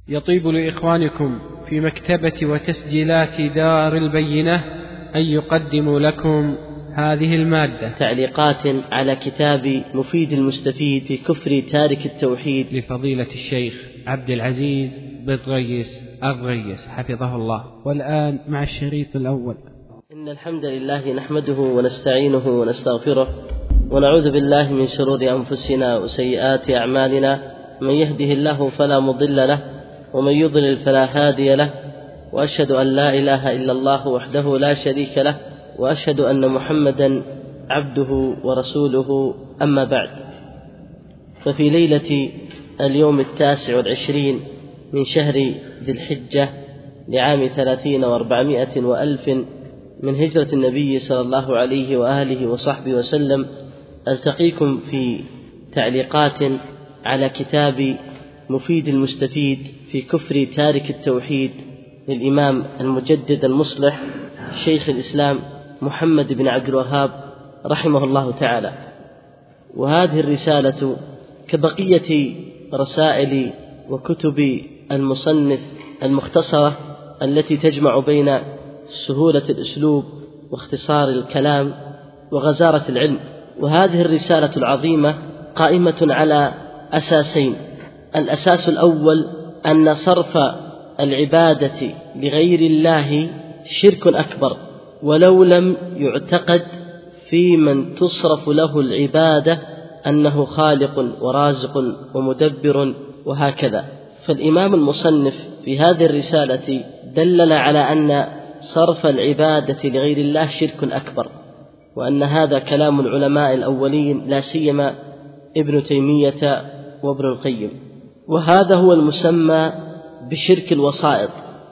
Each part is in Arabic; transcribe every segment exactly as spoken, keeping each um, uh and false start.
يطيب لإخوانكم في مكتبة وتسجيلات دار البينة أن يقدموا لكم هذه المادة: تعليقات على كتاب مفيد المستفيد في كفر تارك التوحيد لفضيلة الشيخ عبد العزيز بن غيس الغيس حفظه الله. والآن مع الشريط الأول. إن الحمد لله نحمده ونستعينه ونستغفره ونعوذ بالله من شرور أنفسنا وسيئات أعمالنا، من يهده الله فلا مضل له ومن يضلل فلا هادي له، وأشهد أن لا إله إلا الله وحده لا شريك له، وأشهد أن محمدا عبده ورسوله. أما بعد، ففي ليلة اليوم التاسع والعشرين من شهر ذي الحجة لعام ثلاثين وأربعمائة وألف من هجرة النبي صلى الله عليه وآله وصحبه وسلم، ألتقيكم في تعليقات على كتاب مفيد المستفيد في كفر تارك التوحيد للإمام المجدد المصلح شيخ الإسلام محمد بن عبد الوهاب رحمه الله تعالى. وهذه الرسالة كبقية رسائل وكتب المصنف المختصرة التي تجمع بين سهولة الأسلوب واختصار الكلام وغزارة العلم. وهذه الرسالة العظيمة قائمة على أساسين: الأساس الأول أن صرف العبادة لغير الله شرك أكبر، ولو لم يعتقد في من تصرف له العبادة أنه خالق ورازق ومدبر وهكذا. فالإمام المصنف في هذه الرسالة دلل على أن صرف العبادة لغير الله شرك أكبر، وأن هذا كلام العلماء الأولين لا سيما ابن تيمية وابن القيم. وهذا هو المسمى بشرك الوسائط،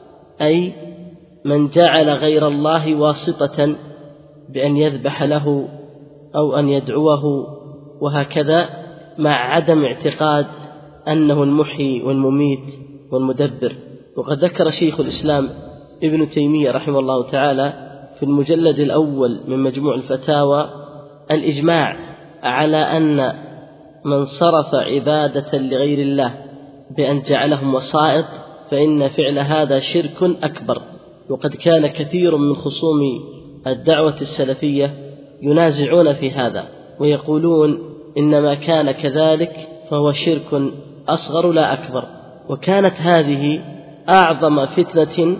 أي من جعل غير الله واسطة بأن يذبح له أو أن يدعوه وهكذا، مع عدم اعتقاد أنه المحيي والمميت والمدبر. وقد ذكر شيخ الإسلام ابن تيمية رحمه الله تعالى في المجلد الأول من مجموع الفتاوى الإجماع على أن من صرف عبادة لغير الله بأن جعلهم وسائط فإن فعل هذا شرك أكبر. وقد كان كثير من خصوم الدعوة السلفية ينازعون في هذا ويقولون إنما كان كذلك فهو شرك أصغر لا أكبر. وكانت هذه أعظم فتنة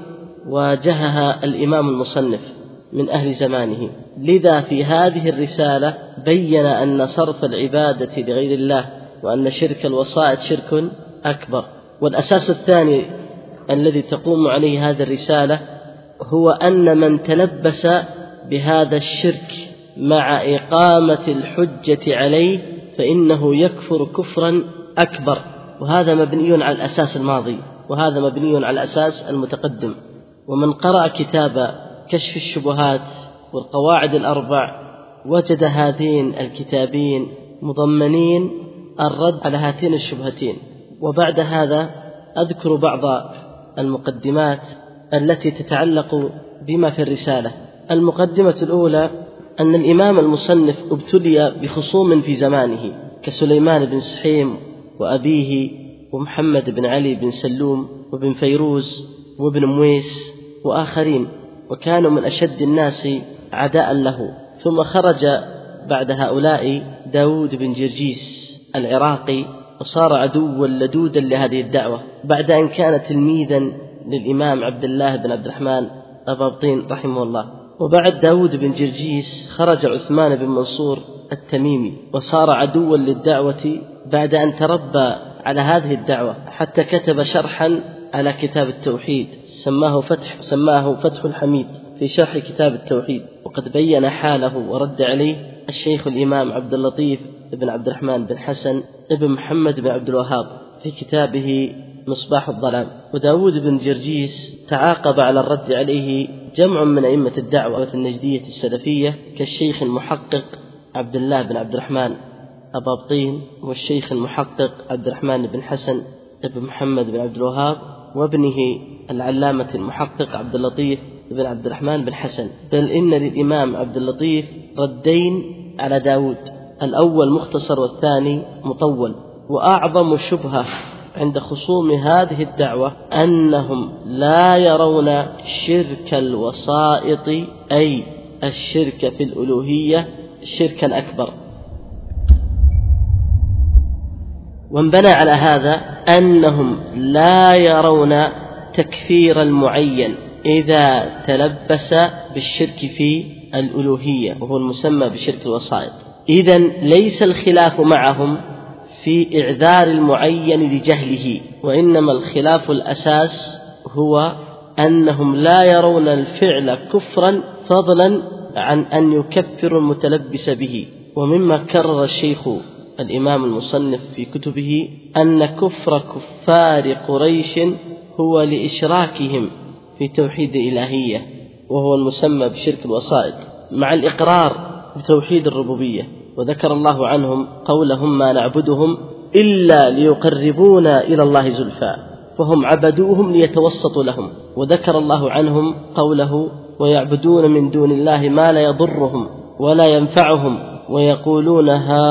واجهها الإمام المصنف من أهل زمانه. لذا في هذه الرسالة بين أن صرف العبادة لغير الله وأن شرك الوسائط شرك أكبر. والأساس الثاني الذي تقوم عليه هذه الرسالة هو أن من تلبس بهذا الشرك مع إقامة الحجة عليه فإنه يكفر كفرا أكبر. وهذا مبني على الأساس الماضي، وهذا مبني على الأساس المتقدم. ومن قرأ كتاب كشف الشبهات والقواعد الأربع وجد هذين الكتابين مضمنين الرد على هاتين الشبهتين. وبعد هذا أذكر بعض المقدمات التي تتعلق بما في الرسالة. المقدمة الأولى أن الإمام المصنف ابتلي بخصوم في زمانه كسليمان بن سحيم وأبيه ومحمد بن علي بن سلوم وابن فيروز وابن مويس وآخرين، وكانوا من أشد الناس عداء له. ثم خرج بعد هؤلاء داود بن جرجيس العراقي وصار عدوا لدودا لهذه الدعوة، بعد أن كان تلميذا للإمام عبد الله بن عبد الرحمن أبابطين رحمه الله. وبعد داود بن جرجيس خرج عثمان بن منصور التميمي وصار عدوا للدعوة بعد أن تربى على هذه الدعوة، حتى كتب شرحا على كتاب التوحيد سماه فتح سماه فتح الحميد في شرح كتاب التوحيد. وقد بين حاله ورد عليه الشيخ الإمام عبد اللطيف بن عبد الرحمن بن حسن ابن محمد بن عبد الوهاب في كتابه مصباح الظلام. وداود بن جرجيس تعاقب على الرد عليه جمع من أئمة الدعوة النجدية السلفية كالشيخ المحقق عبد الله بن عبد الرحمن أبابطين، والشيخ المحقق عبد الرحمن بن حسن ابن محمد بن عبد الوهاب، وابنه العلامة المحقق عبد اللطيف بن عبد الرحمن بن حسن. بل إن للإمام عبد اللطيف ردين على داود، الأول مختصر والثاني مطول. وأعظم شبهة عند خصوم هذه الدعوة أنهم لا يرون شرك الوسائط أي الشرك في الألوهية شركا أكبر. وانبنى على هذا أنهم لا يرون تكفير المعين إذا تلبس بالشرك في الألوهية وهو المسمى بشرك الوسائط. إذن ليس الخلاف معهم في إعذار المعين لجهله، وإنما الخلاف الأساس هو أنهم لا يرون الفعل كفرا فضلا عن أن يكفر المتلبس به. ومما كرر الشيخ الإمام المصنف في كتبه أن كفر كفار قريش هو لإشراكهم في توحيد الإلهية وهو المسمى بشرك الوسائط مع الإقرار بتوحيد الربوبية. وذكر الله عنهم قولهم ما نعبدهم إلا ليقربونا إلى الله زلفى، فهم عبدوهم ليتوسطوا لهم. وذكر الله عنهم قوله ويعبدون من دون الله ما لا يضرهم ولا ينفعهم ويقولون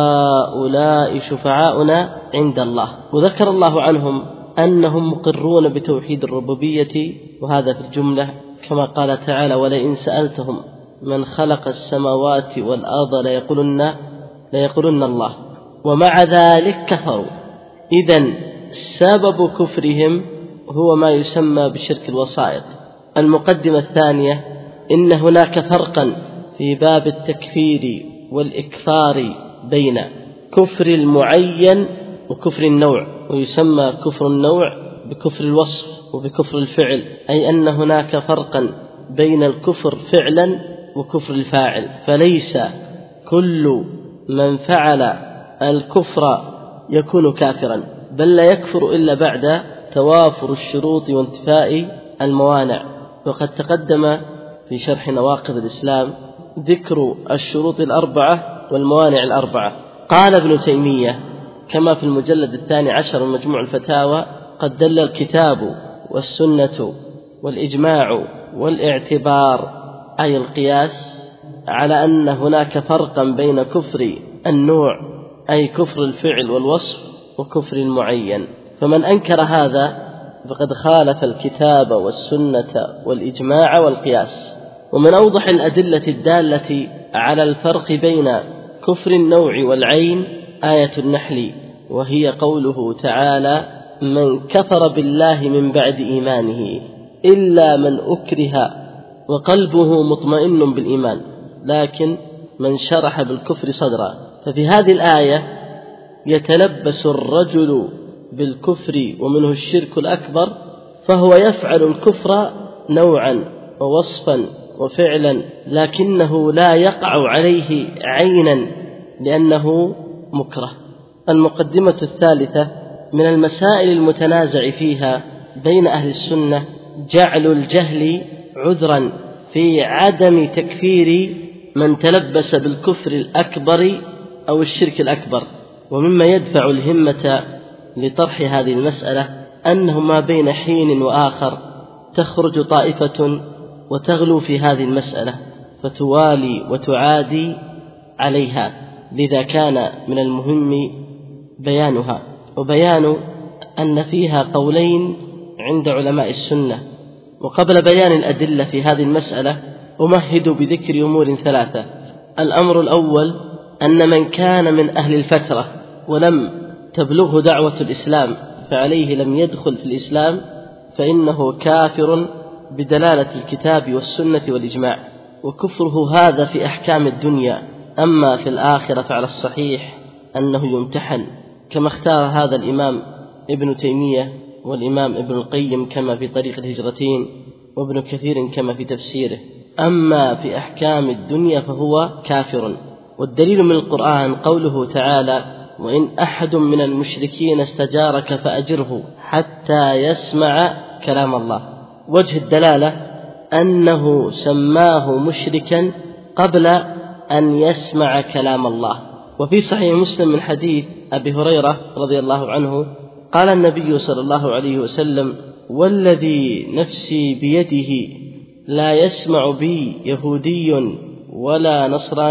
هؤلاء شفعاؤنا عند الله. وذكر الله عنهم أنهم مقرون بتوحيد الربوبية، وهذا في الجملة كما قال تعالى ولئن سألتهم من خلق السماوات والأرض ليقولن, ليقولن الله، ومع ذلك كفروا. إذن سبب كفرهم هو ما يسمى بشرك الوسائط. المقدمة الثانية إن هناك فرقا في باب التكفير والإكفار بين كفر المعين وكفر النوع، ويسمى كفر النوع بكفر الوصف وبكفر الفعل، أي أن هناك فرقا بين الكفر فعلا وكفر الفاعل. فليس كل من فعل الكفر يكون كافرا، بل لا يكفر إلا بعد توافر الشروط وانتفاء الموانع. وقد تقدم في شرح نواقض الإسلام ذكر الشروط الأربعة والموانع الأربعة. قال ابن تيمية كما في المجلد الثاني عشر من مجموع الفتاوى قد دل الكتاب والسنة والإجماع والاعتبار أي القياس على أن هناك فرقا بين كفر النوع أي كفر الفعل والوصف وكفر المعين. فمن أنكر هذا فقد خالف الكتاب والسنة والإجماع والقياس. ومن أوضح الأدلة الدالة على الفرق بين كفر النوع والعين آية النحل، وهي قوله تعالى من كفر بالله من بعد إيمانه إلا من أكره وقلبه مطمئن بالإيمان لكن من شرح بالكفر صدرا. ففي هذه الآية يتلبس الرجل بالكفر ومنه الشرك الأكبر، فهو يفعل الكفر نوعا ووصفا وفعلا لكنه لا يقع عليه عينا لأنه مكره. المقدمة الثالثة من المسائل المتنازع فيها بين أهل السنة جعل الجهل عذرا في عدم تكفير من تلبس بالكفر الأكبر أو الشرك الأكبر. ومما يدفع الهمة لطرح هذه المسألة أنه ما بين حين وآخر تخرج طائفة وتغلو في هذه المسألة فتوالي وتعادي عليها، لذا كان من المهم بيانها وبيان أن فيها قولين عند علماء السنة. وقبل بيان الأدلة في هذه المسألة أمهد بذكر أمور ثلاثة. الأمر الأول أن من كان من أهل الفترة ولم تبلغه دعوة الإسلام فعليه لم يدخل في الإسلام فإنه كافر بدلالة الكتاب والسنة والإجماع، وكفره هذا في أحكام الدنيا. أما في الآخرة فعلى الصحيح أنه يمتحن كما اختار هذا الإمام ابن تيمية والإمام ابن القيم كما في طريق الهجرتين وابن كثير كما في تفسيره. أما في أحكام الدنيا فهو كافر. والدليل من القرآن قوله تعالى وإن أحد من المشركين استجارك فأجره حتى يسمع كلام الله. وجه الدلالة أنه سماه مشركا قبل أن يسمع كلام الله. وفي صحيح مسلم من حديث أبي هريرة رضي الله عنه قال النبي صلى الله عليه وسلم والذي نفسي بيده لا يسمع بي يهودي ولا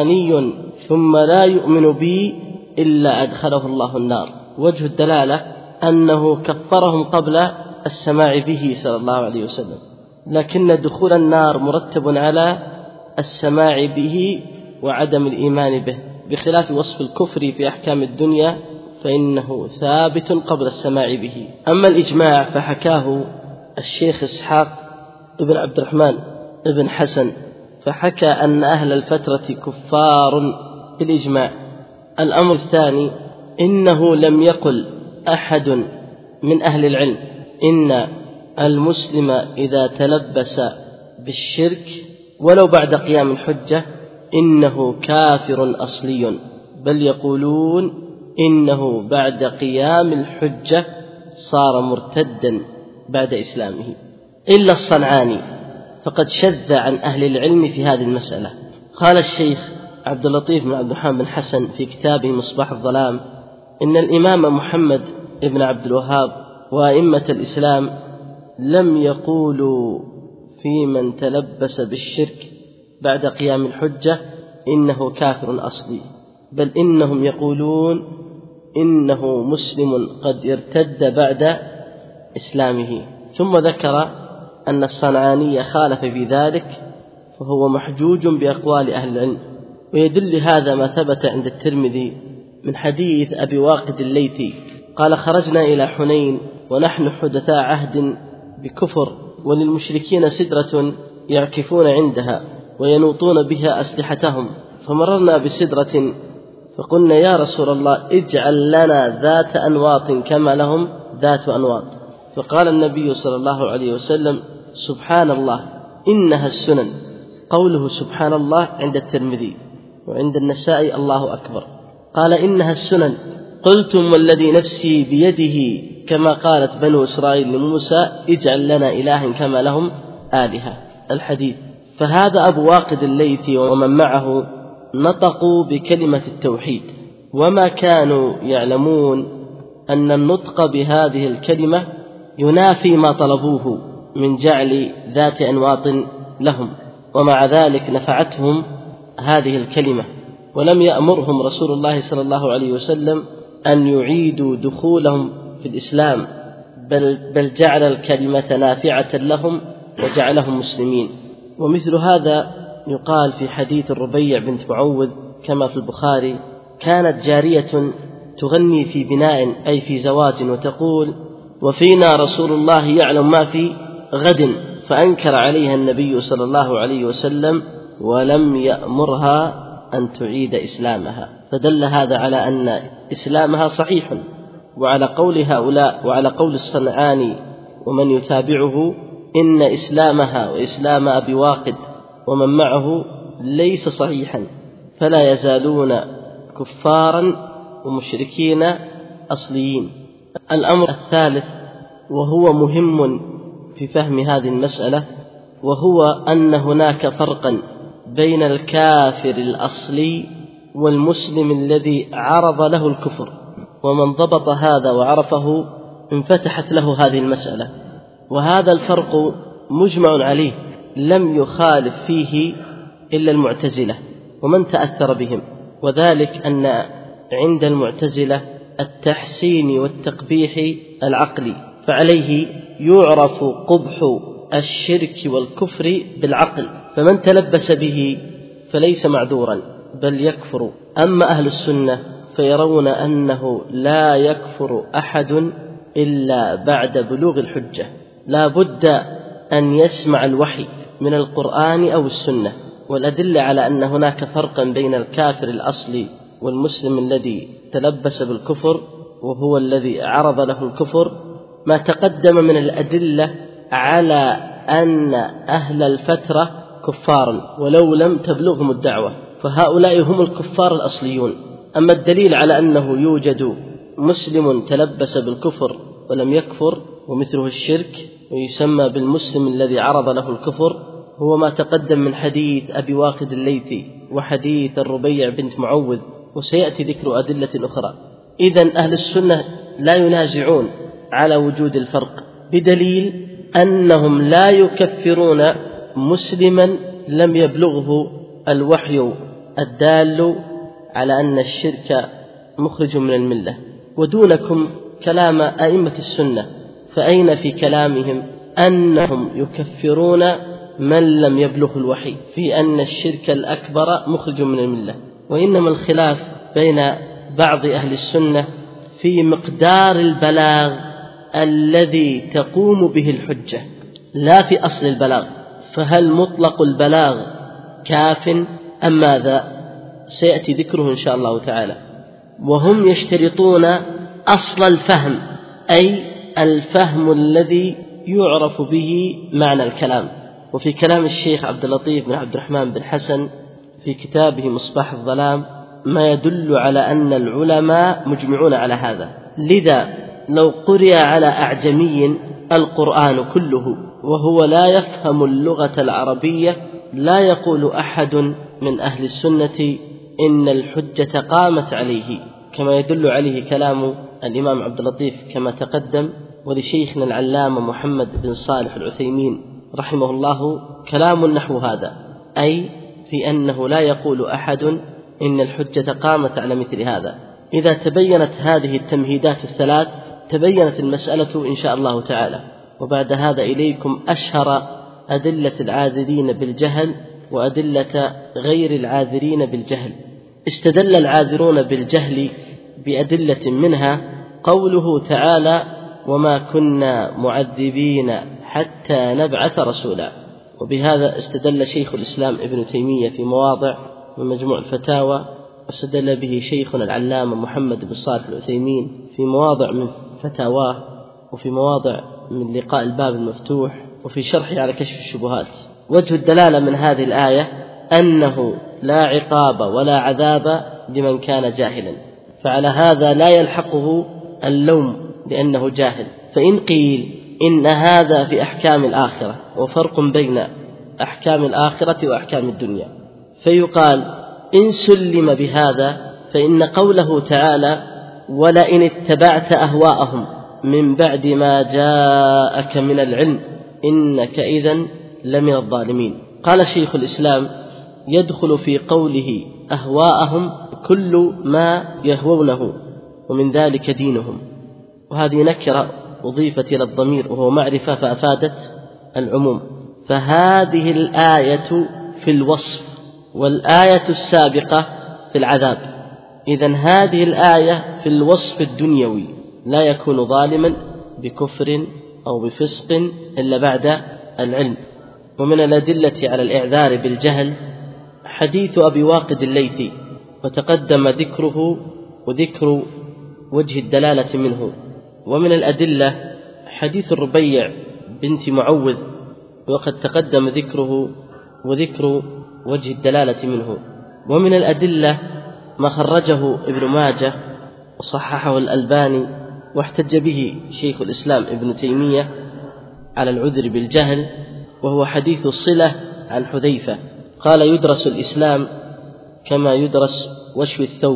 نصراني ثم لا يؤمن بي إلا أدخله الله النار. وجه الدلالة أنه كفرهم قبل السماع به صلى الله عليه وسلم، لكن دخول النار مرتب على السماع به وعدم الإيمان به، بخلاف وصف الكفر في أحكام الدنيا فإنه ثابت قبل السماع به. أما الإجماع فحكاه الشيخ إسحاق ابن عبد الرحمن ابن حسن، فحكى أن أهل الفترة كفار بالإجماع. الأمر الثاني، إنه لم يقل أحد من أهل العلم إن المسلم إذا تلبس بالشرك ولو بعد قيام الحجة إنه كافر أصلي، بل يقولون إنه بعد قيام الحجة صار مرتدا بعد إسلامه، إلا الصنعاني فقد شذ عن أهل العلم في هذه المسألة. قال الشيخ عبد اللطيف بن عبد الرحمن بن حسن في كتابه مصباح الظلام إن الإمام محمد بن عبد الوهاب وأئمة الإسلام لم يقولوا في من تلبس بالشرك بعد قيام الحجة إنه كافر أصلي، بل إنهم يقولون إنه مسلم قد ارتد بعد إسلامه. ثم ذكر أن الصنعاني خالف في ذلك، فهو محجوج بأقوال أهل العلم. ويدل هذا ما ثبت عند الترمذي من حديث أبي واقد الليثي قال: خرجنا إلى حنين ونحن حدثاء عهد بكفر، وللمشركين سدرة يعكفون عندها وينوطون بها أسلحتهم، فمررنا بسدرة فقلنا: يا رسول الله اجعل لنا ذات أنواط كما لهم ذات أنواط. فقال النبي صلى الله عليه وسلم: سبحان الله إنها السنن. قوله سبحان الله عند الترمذي، وعند النسائي الله أكبر. قال: إنها السنن. قلتم والذي نفسي بيده كما قالت بنو إسرائيل لموسى: اجعل لنا إلها كما لهم آلهة. الحديث. فهذا أبو واقد الليثي ومن معه نطقوا بكلمة التوحيد، وما كانوا يعلمون أن النطق بهذه الكلمة ينافي ما طلبوه من جعل ذات أنواط لهم، ومع ذلك نفعتهم هذه الكلمة، ولم يأمرهم رسول الله صلى الله عليه وسلم أن يعيدوا دخولهم في الإسلام، بل, بل جعل الكلمة نافعة لهم وجعلهم مسلمين. ومثل هذا يقال في حديث الربيع بنت معوذ كما في البخاري: كانت جارية تغني في بناء أي في زواج وتقول: وفينا رسول الله يعلم ما في غد، فأنكر عليها النبي صلى الله عليه وسلم ولم يأمرها أن تعيد إسلامها. فدل هذا على أن إسلامها صحيح، وعلى قول هؤلاء وعلى قول الصنعاني ومن يتابعه إن إسلامها وإسلام أبي واقد ومن معه ليس صحيحا، فلا يزالون كفارا ومشركين أصليين. الأمر الثالث وهو مهم في فهم هذه المسألة، وهو أن هناك فرقا بين الكافر الأصلي والمسلم الذي عرض له الكفر، ومن ضبط هذا وعرفه انفتحت له هذه المسألة. وهذا الفرق مجمع عليه، لم يخالف فيه إلا المعتزلة ومن تأثر بهم، وذلك أن عند المعتزلة التحسين والتقبيح العقلي، فعليه يعرف قبح الشرك والكفر بالعقل، فمن تلبس به فليس معذورا بل يكفر. أما أهل السنة فيرون أنه لا يكفر أحد إلا بعد بلوغ الحجة، لا بد أن يسمع الوحي من القرآن أو السنة. والأدلة على أن هناك فرقا بين الكافر الأصلي والمسلم الذي تلبس بالكفر وهو الذي عرض له الكفر ما تقدم من الأدلة على أن أهل الفترة كفار ولو لم تبلغهم الدعوة، فهؤلاء هم الكفار الأصليون. أما الدليل على أنه يوجد مسلم تلبس بالكفر ولم يكفر ومثله الشرك ويسمى بالمسلم الذي عرض له الكفر هو ما تقدم من حديث أبي واقد الليثي وحديث الربيع بنت معوذ، وسيأتي ذكر أدلة أخرى. إذن أهل السنة لا ينازعون على وجود الفرق، بدليل أنهم لا يكفرون مسلما لم يبلغه الوحي الدال على أن الشرك مخرج من الملة. ودونكم كلام أئمة السنة، فأين في كلامهم أنهم يكفرون من لم يبلغ الوحي في أن الشرك الأكبر مخرج من الملة؟ وإنما الخلاف بين بعض أهل السنة في مقدار البلاغ الذي تقوم به الحجة، لا في أصل البلاغ، فهل مطلق البلاغ كاف أم ماذا؟ سيأتي ذكره إن شاء الله تعالى. وهم يشترطون أصل الفهم، أي الفهم الذي يعرف به معنى الكلام. وفي كلام الشيخ عبد اللطيف بن عبد الرحمن بن حسن في كتابه مصباح الظلام ما يدل على أن العلماء مجمعون على هذا. لذا لو قرئ على أعجمي القرآن كله وهو لا يفهم اللغة العربية لا يقول أحد من أهل السنة إن الحجة قامت عليه، كما يدل عليه كلام الإمام عبد اللطيف كما تقدم، ولشيخنا العلامة محمد بن صالح العثيمين رحمه الله كلام نحو هذا، أي في أنه لا يقول أحد إن الحجة قامت على مثل هذا. إذا تبينت هذه التمهيدات الثلاث تبينت المسألة إن شاء الله تعالى. وبعد هذا إليكم أشهر أدلة العاذرين بالجهل وأدلة غير العاذرين بالجهل. استدل العاذرون بالجهل بأدلة منها قوله تعالى: وما كنا معذبين حتى نبعث رسولا. وبهذا استدل شيخ الإسلام ابن تيمية في مواضع من مجموع الفتاوى، واستدل به شيخنا العلامة محمد بن صالح العثيمين في مواضع من فتاواه، وفي مواضع من لقاء الباب المفتوح، وفي شرحه على كشف الشبهات. وجه الدلالة من هذه الآية أنه لا عقاب ولا عذاب لمن كان جاهلا، فعلى هذا لا يلحقه اللوم لأنه جاهل. فإن قيل إن هذا في أحكام الآخرة وفرق بين أحكام الآخرة وأحكام الدنيا، فيقال إن سلم بهذا فإن قوله تعالى: ولئن اتبعت أهواءهم من بعد ما جاءك من العلم إنك إذن لمن الظالمين. قال شيخ الإسلام: يدخل في قوله أهواءهم كل ما يهوونه ومن ذلك دينهم، وهذه نكرة أضيفت إلى الضمير وهو معرفة فأفادت العموم. فهذه الآية في الوصف والآية السابقة في العذاب. إذن هذه الآية في الوصف الدنيوي، لا يكون ظالما بكفر أو بفسق إلا بعد العلم. ومن الأدلة على الإعذار بالجهل حديث أبي واقد الليثي، وتقدم ذكره وذكر وجه الدلالة منه. ومن الأدلة حديث الربيع بنت معوذ، وقد تقدم ذكره وذكر وجه الدلالة منه. ومن الأدلة ما خرجه ابن ماجه وصححه الألباني واحتج به شيخ الإسلام ابن تيمية على العذر بالجهل، وهو حديث الصلة عن حذيفة قال: يدرس الإسلام كما يدرس وشو الثوب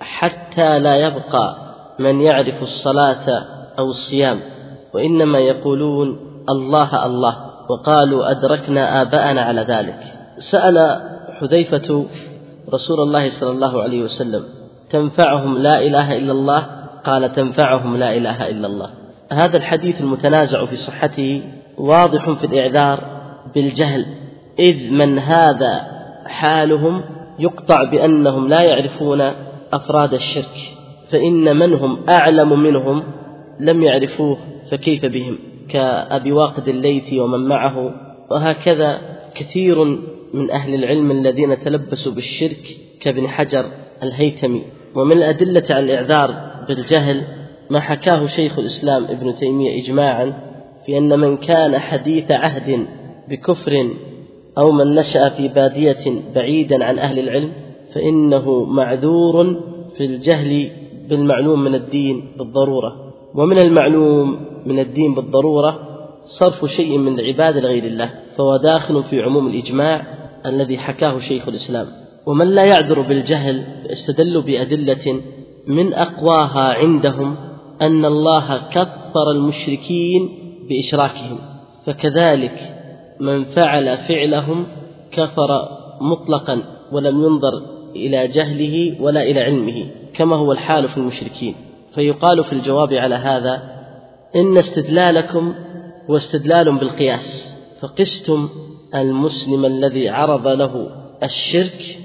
حتى لا يبقى من يعرف الصلاة أو الصيام، وإنما يقولون الله الله، وقالوا أدركنا آباءنا على ذلك. سأل حذيفة رسول الله صلى الله عليه وسلم: تنفعهم لا إله إلا الله؟ قال: تنفعهم لا إله إلا الله. هذا الحديث المتنازع في صحته واضح في الإعذار بالجهل، إذ من هذا حالهم يقطع بأنهم لا يعرفون أفراد الشرك، فإن من هم أعلم منهم لم يعرفوه فكيف بهم، كأبي واقد الليثي ومن معه. وهكذا كثير من أهل العلم الذين تلبسوا بالشرك كابن حجر الهيثمي. ومن الأدلة على الإعذار بالجهل ما حكاه شيخ الإسلام ابن تيمية إجماعا في أن من كان حديث عهد بكفر أو من نشأ في بادية بعيدا عن أهل العلم فإنه معذور في الجهل بالمعلوم من الدين بالضرورة. ومن المعلوم من الدين بالضرورة صرف شيء من العبادة لغير الله، فهو داخل في عموم الإجماع الذي حكاه شيخ الإسلام. ومن لا يعذر بالجهل استدلوا بأدلة من أقواها عندهم أن الله كفر المشركين بإشراكهم، فكذلك من فعل فعلهم كفر مطلقا ولم ينظر إلى جهله ولا إلى علمه، كما هو الحال في المشركين. فيقال في الجواب على هذا إن استدلالكم هو استدلال بالقياس، فقستم المسلم الذي عرض له الشرك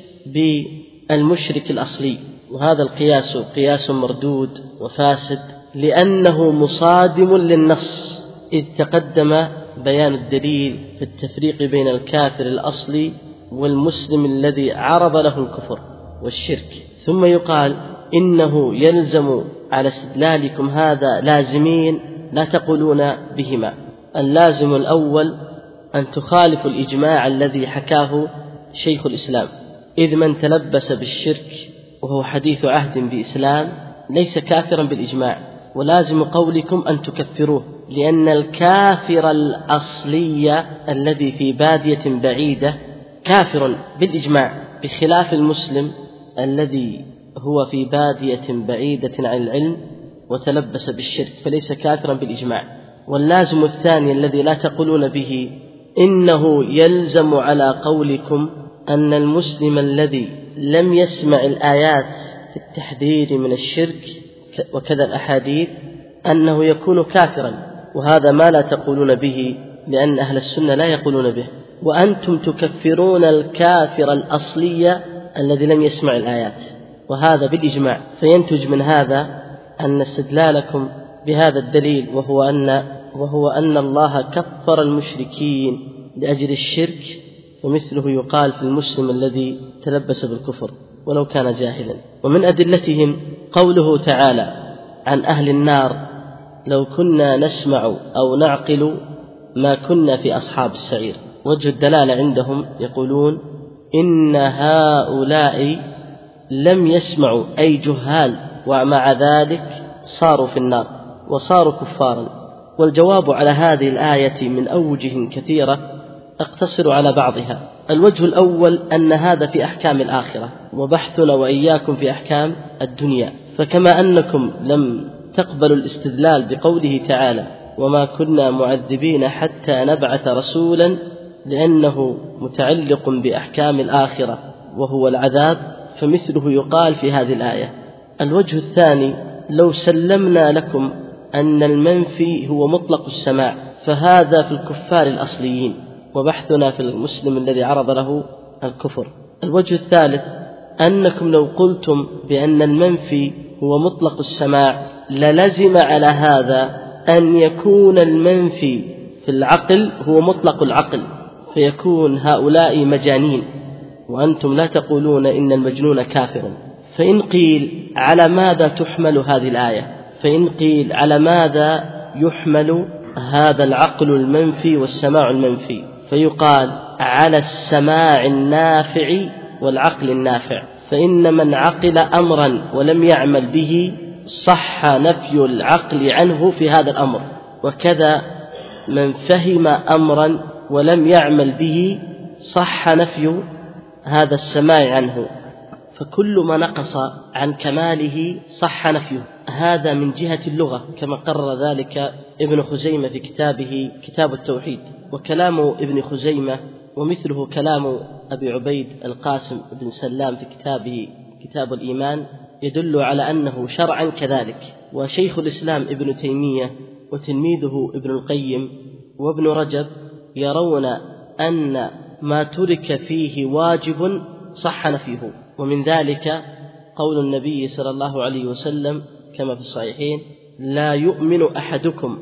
بالمشرك الأصلي، وهذا القياس قياس مردود وفاسد لأنه مصادم للنص، إذ تقدم بيان الدليل في التفريق بين الكافر الأصلي والمسلم الذي عرض له الكفر والشرك. ثم يقال إنه يلزم على استدلالكم هذا لازمين لا تقولون بهما. اللازم الأول أن تخالفوا الإجماع الذي حكاه شيخ الإسلام، إذ من تلبس بالشرك وهو حديث عهد بإسلام ليس كافرا بالإجماع، ولازم قولكم أن تكفروه، لأن الكافر الأصلي الذي في بادية بعيدة كافر بالإجماع، بخلاف المسلم الذي هو في بادية بعيدة عن العلم وتلبس بالشرك فليس كافرا بالإجماع. واللازم الثاني الذي لا تقولون به إنه يلزم على قولكم أن المسلم الذي لم يسمع الآيات في التحذير من الشرك وكذا الأحاديث أنه يكون كافرا، وهذا ما لا تقولون به لأن أهل السنة لا يقولون به، وأنتم تكفرون الكافر الأصلي الذي لم يسمع الآيات، وهذا بالإجماع. فينتج من هذا أن استدلالكم بهذا الدليل وهو أن, وهو أن الله كفر المشركين لأجل الشرك، ومثله يقال في المسلم الذي تلبس بالكفر ولو كان جاهلا. ومن أدلتهم قوله تعالى عن أهل النار لو كنا نسمع أو نعقل ما كنا في أصحاب السعير. وجه الدلالة عندهم يقولون إن هؤلاء لم يسمعوا أي جهال، ومع ذلك صاروا في النار وصاروا كفارا. والجواب على هذه الآية من أوجه كثيرة أقتصر على بعضها. الوجه الأول أن هذا في أحكام الآخرة، وبحثنا وإياكم في أحكام الدنيا. فكما أنكم لم تقبلوا الاستدلال بقوله تعالى وما كنا معذبين حتى نبعث رسولا لأنه متعلق بأحكام الآخرة وهو العذاب، فمثله يقال في هذه الآية. الوجه الثاني لو سلمنا لكم أن المنفي هو مطلق السماع فهذا في الكفار الأصليين، وبحثنا في المسلم الذي عرض له الكفر. الوجه الثالث أنكم لو قلتم بأن المنفي هو مطلق السماع للزم على هذا أن يكون المنفي في العقل هو مطلق العقل، فيكون هؤلاء مجانين، وأنتم لا تقولون إن المجنون كافر. فإن قيل على ماذا تحمل هذه الآية؟ فإن قيل على ماذا يحمل هذا العقل المنفي والسماع المنفي؟ فيقال على السماع النافع والعقل النافع، فإن من عقل أمرا ولم يعمل به صح نفي العقل عنه في هذا الأمر، وكذا من فهم أمرا ولم يعمل به صح نفي هذا السماع عنه، فكل ما نقص عن كماله صح نفيه. هذا من جهة اللغة كما قرر ذلك ابن خزيمة في كتابه كتاب التوحيد. وكلام ابن خزيمة ومثله كلام أبي عبيد القاسم بن سلام في كتابه كتاب الإيمان يدل على أنه شرعا كذلك. وشيخ الإسلام ابن تيمية وتلميذه ابن القيم وابن رجب يرون أن ما ترك فيه واجب صح نفيه، ومن ذلك قول النبي صلى الله عليه وسلم كما في الصحيحين لا يؤمن أحدكم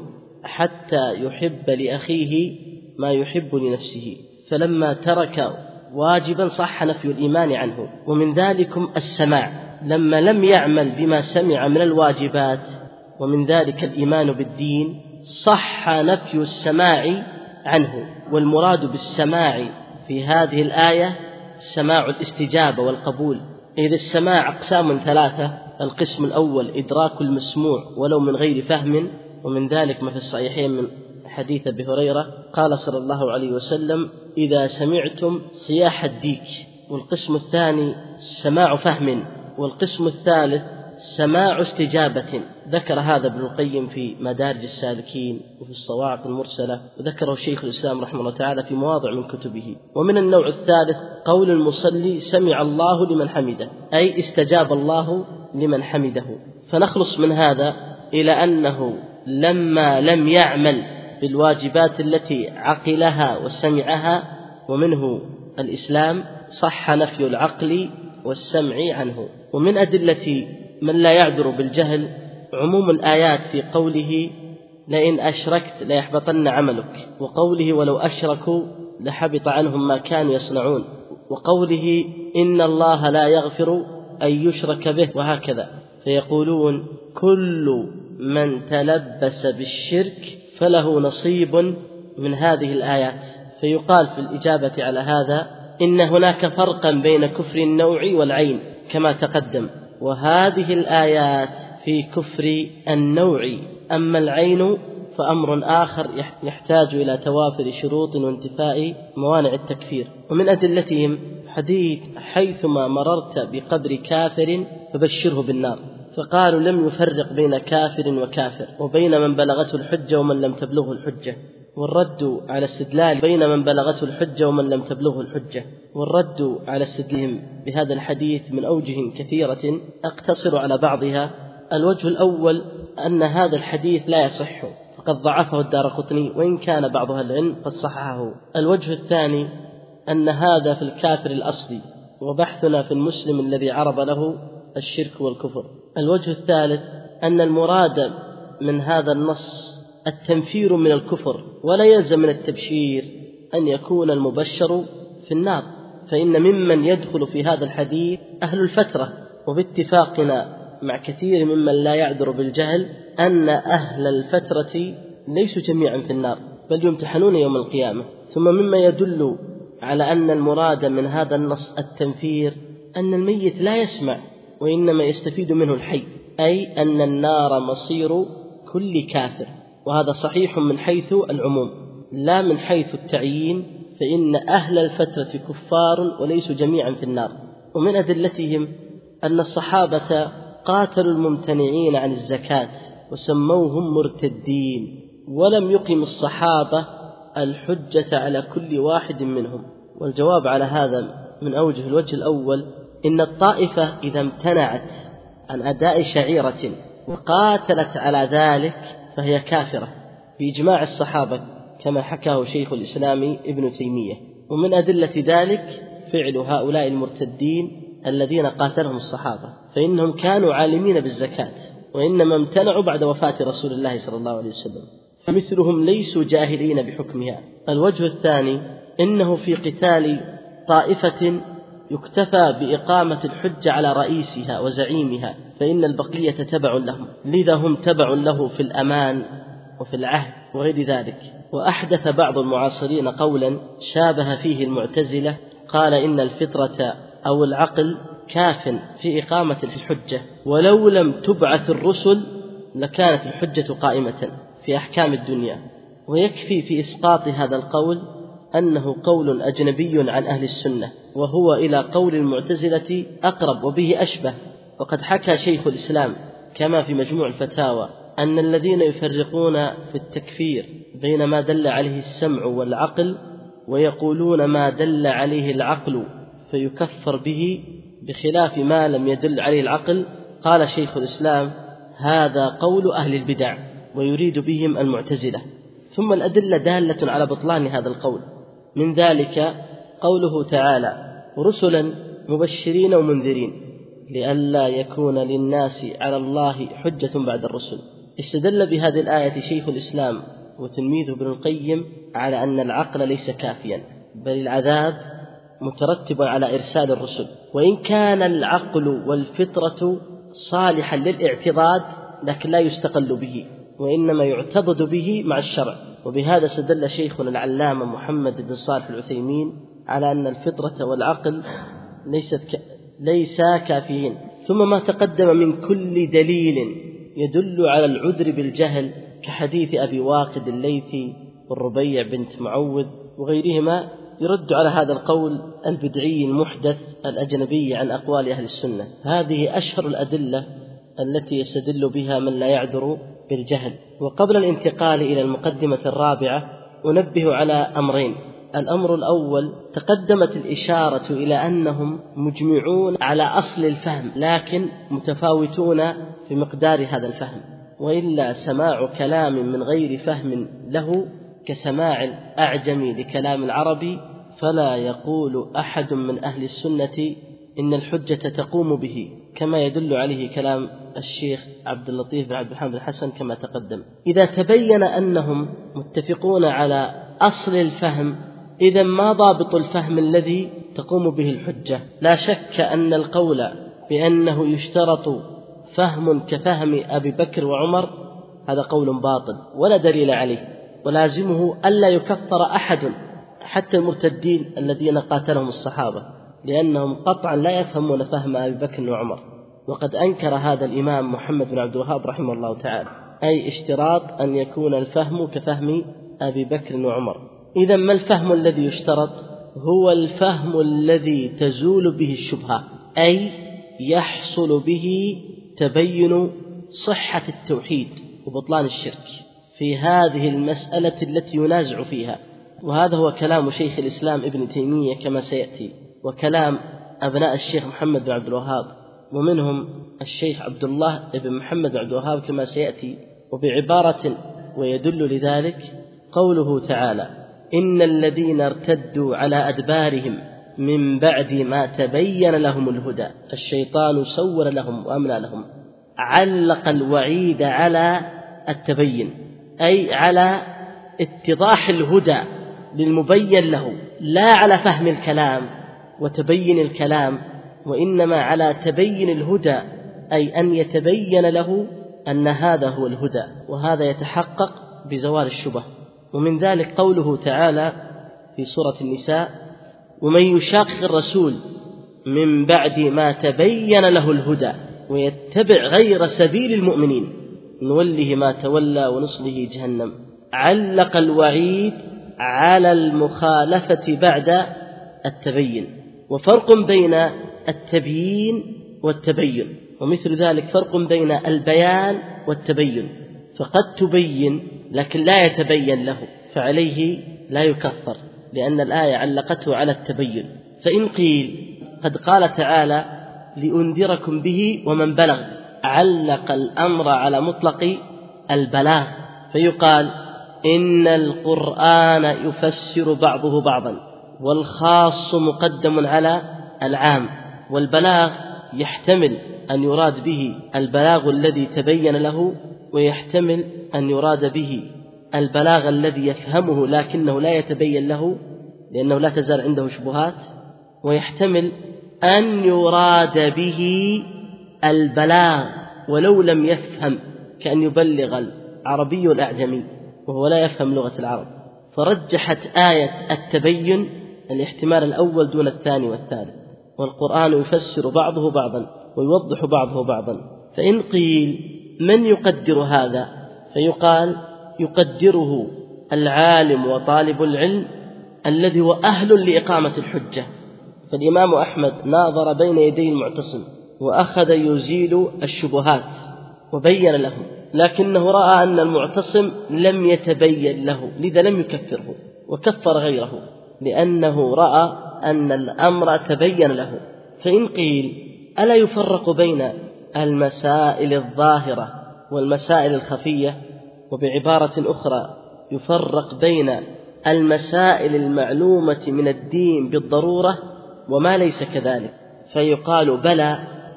حتى يحب لأخيه ما يحب لنفسه، فلما ترك واجبا صح نفي الإيمان عنه. ومن ذلكم السماع لما لم يعمل بما سمع من الواجبات، ومن ذلك الإيمان بالدين صح نفي السماع عنه. والمراد بالسماع في هذه الآية سماع الاستجابة والقبول، إذ السماع أقسام ثلاثة: القسم الأول إدراك المسموع ولو من غير فهم، ومن ذلك ما في الصحيحين من حديث أبي هريرة قال صلى الله عليه وسلم إذا سمعتم صياح الديك. والقسم الثاني سماع فهم، والقسم الثالث سماع استجابة. ذكر هذا ابن القيم في مدارج السالكين وفي الصواعق المرسلة، وذكره شيخ الإسلام رحمه الله تعالى في مواضع من كتبه. ومن النوع الثالث قول المصلي سمع الله لمن حمده، أي استجاب الله لمن حمده، فنخلص من هذا إلى أنه لما لم يعمل بالواجبات التي عقلها وسمعها ومنه الإسلام صح نفي العقل والسمع عنه. ومن أدلة من لا يعذر بالجهل عموم الآيات في قوله لئن أشركت ليحبطن عملك، وقوله ولو أشركوا لحبط عنهم ما كانوا يصنعون، وقوله إن الله لا يغفر أن يشرك به، وهكذا. فيقولون كل من تلبس بالشرك فله نصيب من هذه الآيات. فيقال في الإجابة على هذا إن هناك فرقا بين كفر النوع والعين كما تقدم، وهذه الآيات في كفر النوع، أما العين فأمر آخر يحتاج إلى توافر شروط وانتفاء موانع التكفير. ومن أدلتهم حديث حيثما مررت بقبر كافر فبشره بالنار، فقالوا لم يفرق بين كافر وكافر وبين من بلغته الحجة ومن لم تبلغه الحجة، والرد على استدلال بين من بلغته الحجة ومن لم تبلغه الحجة، والرد على استدلالهم بهذا الحديث من أوجه كثيرة أقتصر على بعضها. الوجه الأول أن هذا الحديث لا يصح، فقد ضعفه الدارقطني وإن كان بعض أهل العلم قد صححه. الوجه الثاني أن هذا في الكافر الأصلي، وبحثنا في المسلم الذي عرض له الشرك والكفر. الوجه الثالث أن المراد من هذا النص التنفير من الكفر، ولا يلزم من التبشير أن يكون المبشر في النار، فإن ممن يدخل في هذا الحديث أهل الفترة، وباتفاقنا مع كثير ممن لا يعذر بالجهل أن أهل الفترة ليسوا جميعا في النار بل يمتحنون يوم القيامة. ثم مما يدل على أن المراد من هذا النص التنفير أن الميت لا يسمع وإنما يستفيد منه الحي، أي أن النار مصير كل كافر، وهذا صحيح من حيث العموم لا من حيث التعيين، فإن أهل الفترة كفار وليسوا جميعا في النار. ومن أدلتهم أن الصحابة قاتلوا الممتنعين عن الزكاة وسموهم مرتدين، ولم يقم الصحابة الحجة على كل واحد منهم. والجواب على هذا من أوجه: الوجه الأول إن الطائفة إذا امتنعت عن أداء شعيرة وقاتلت على ذلك فهي كافرة بإجماع الصحابة كما حكاه شيخ الإسلام ابن تيمية. ومن أدلة ذلك فعل هؤلاء المرتدين الذين قاتلهم الصحابة، فإنهم كانوا عالمين بالزكاة وإنما امتنعوا بعد وفاة رسول الله صلى الله عليه وسلم، فمثلهم ليسوا جاهلين بحكمها. الوجه الثاني إنه في قتال طائفة يكتفى بإقامة الحجة على رئيسها وزعيمها، فإن البقية تبع لهم، لذا هم تبع له في الأمان وفي العهد وغير ذلك. وأحدث بعض المعاصرين قولا شابه فيه المعتزلة، قال إن الفطرة أو العقل كاف في إقامة الحجة، ولو لم تبعث الرسل لكانت الحجة قائمة في أحكام الدنيا. ويكفي في إسقاط هذا القول أنه قول أجنبي عن أهل السنة، وهو إلى قول المعتزلة أقرب وبه أشبه. وقد حكى شيخ الإسلام كما في مجموع الفتاوى أن الذين يفرقون في التكفير بين ما دل عليه السمع والعقل ويقولون ما دل عليه العقل فيكفر به بخلاف ما لم يدل عليه العقل، قال شيخ الإسلام هذا قول أهل البدع ويريد بهم المعتزلة. ثم الأدلة دالة على بطلان هذا القول، من ذلك قوله تعالى رسلا مبشرين ومنذرين لئلا يكون للناس على الله حجة بعد الرسل. استدل بهذه الآية شيخ الإسلام وتلميذه ابن القيم على أن العقل ليس كافيا، بل العذاب مترتب على إرسال الرسل، وإن كان العقل والفطرة صالحا للاعتضاد لكن لا يستقل به وإنما يعتضد به مع الشرع. وبهذا استدل شيخنا العلامة محمد بن صالح العثيمين على أن الفطرة والعقل ليست ك... ليسا كافيين. ثم ما تقدم من كل دليل يدل على العذر بالجهل كحديث أبي واقد الليثي والربيع بنت معوذ وغيرهما يرد على هذا القول البدعي المحدث الأجنبي عن أقوال أهل السنة. هذه أشهر الأدلة التي يستدل بها من لا يعذر بالجهل. وقبل الانتقال إلى المقدمة الرابعة أنبه على أمرين: الأمر الأول، تقدمت الإشارة إلى أنهم مجمعون على أصل الفهم لكن متفاوتون في مقدار هذا الفهم، وإلا سماع كلام من غير فهم له كسماع الأعجمي لكلام العربي، فلا يقول أحد من أهل السنة إن الحجة تقوم به، كما يدل عليه كلام الشيخ عبد اللطيف بن عبد الحميد الحسن كما تقدم. إذا تبين أنهم متفقون على أصل الفهم، إذا ما ضابط الفهم الذي تقوم به الحجة؟ لا شك أن القول بأنه يشترط فهم كفهم أبي بكر وعمر هذا قول باطل ولا دليل عليه، ولازمه ألا يكفر أحد حتى المرتدين الذين قاتلهم الصحابة، لأنهم قطعا لا يفهمون فهم أبي بكر وعمر. وقد أنكر هذا الإمام محمد بن عبد الوهاب رحمه الله تعالى، أي اشتراط أن يكون الفهم كفهم أبي بكر وعمر. إذا ما الفهم الذي يشترط؟ هو الفهم الذي تزول به الشبهة، أي يحصل به تبين صحة التوحيد وبطلان الشرك في هذه المسألة التي ينازع فيها. وهذا هو كلام شيخ الإسلام ابن تيمية كما سيأتي، وكلام أبناء الشيخ محمد بن عبد الوهاب، ومنهم الشيخ عبد الله بن محمد بن عبد الوهاب كما سيأتي. وبعبارة ويدل لذلك قوله تعالى: إن الذين ارتدوا على أدبارهم من بعد ما تبين لهم الهدى الشيطان سول لهم وأملى لهم. علق الوعيد على التبين، أي على اتضاح الهدى للمبين له، لا على فهم الكلام وتبين الكلام، وإنما على تبين الهدى، أي أن يتبين له أن هذا هو الهدى، وهذا يتحقق بزوال الشبه. ومن ذلك قوله تعالى في سورة النساء: ومن يشاقق الرسول من بعد ما تبين له الهدى ويتبع غير سبيل المؤمنين نوله ما تولى ونصله جهنم. علق الوعيد على المخالفة بعد التبين، وفرق بين التبيين والتبين، ومثل ذلك فرق بين البيان والتبين، فقد تبين لكن لا يتبين له فعليه لا يكفر، لأن الآية علقته على التبين. فإن قيل قد قال تعالى: لأنذركم به ومن بلغ، علق الأمر على مطلق البلاغ، فيقال إن القرآن يفسر بعضه بعضا، والخاص مقدم على العام، والبلاغ يحتمل أن يراد به البلاغ الذي تبين له، ويحتمل أن يراد به البلاغ الذي يفهمه لكنه لا يتبين له لأنه لا تزال عنده شبهات، ويحتمل أن يراد به البلاغ ولو لم يفهم، كأن يبلغ العربي الأعجمي وهو لا يفهم لغة العرب. فرجحت آية التبين الاحتمال الأول دون الثاني والثالث، والقرآن يفسر بعضه بعضا ويوضح بعضه بعضا. فإن قيل من يقدر هذا؟ فيقال يقدره العالم وطالب العلم الذي هو أهل لإقامة الحجة. فالإمام أحمد ناظر بين يدي المعتصم وأخذ يزيل الشبهات وبين لهم، لكنه رأى أن المعتصم لم يتبين له، لذا لم يكفره وكفر غيره، لأنه رأى أن الأمر تبين له. فإن قيل ألا يفرق بين المسائل الظاهرة والمسائل الخفية؟ وبعبارة أخرى يفرق بين المسائل المعلومة من الدين بالضرورة وما ليس كذلك، فيقال بلى،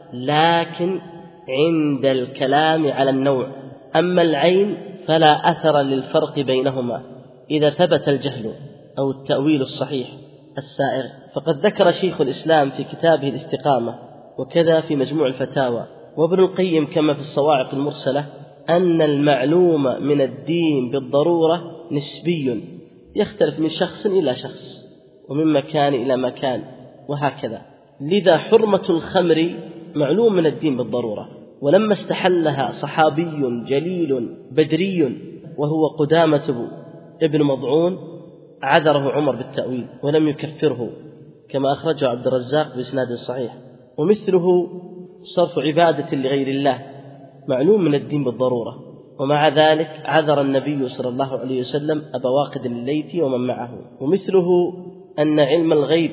لكن عند الكلام على النوع، أما العين فلا أثر للفرق بينهما إذا ثبت الجهل أو التأويل الصحيح السائر. فقد ذكر شيخ الإسلام في كتابه الاستقامة، وكذا في مجموع الفتاوى، وابن القيم كما في الصواعق المرسلة، أن المعلوم من الدين بالضرورة نسبي يختلف من شخص إلى شخص ومن مكان إلى مكان وهكذا. لذا حرمة الخمر معلوم من الدين بالضرورة، ولما استحلها صحابي جليل بدري وهو قدامة ابن مضعون عذره عمر بالتأويل ولم يكفره، كما أخرجه عبد الرزاق بإسناد صحيح. ومثله صرف عبادة لغير الله معلوم من الدين بالضرورة، ومع ذلك عذر النبي صلى الله عليه وسلم أبا واقد الليثي ومن معه. ومثله أن علم الغيب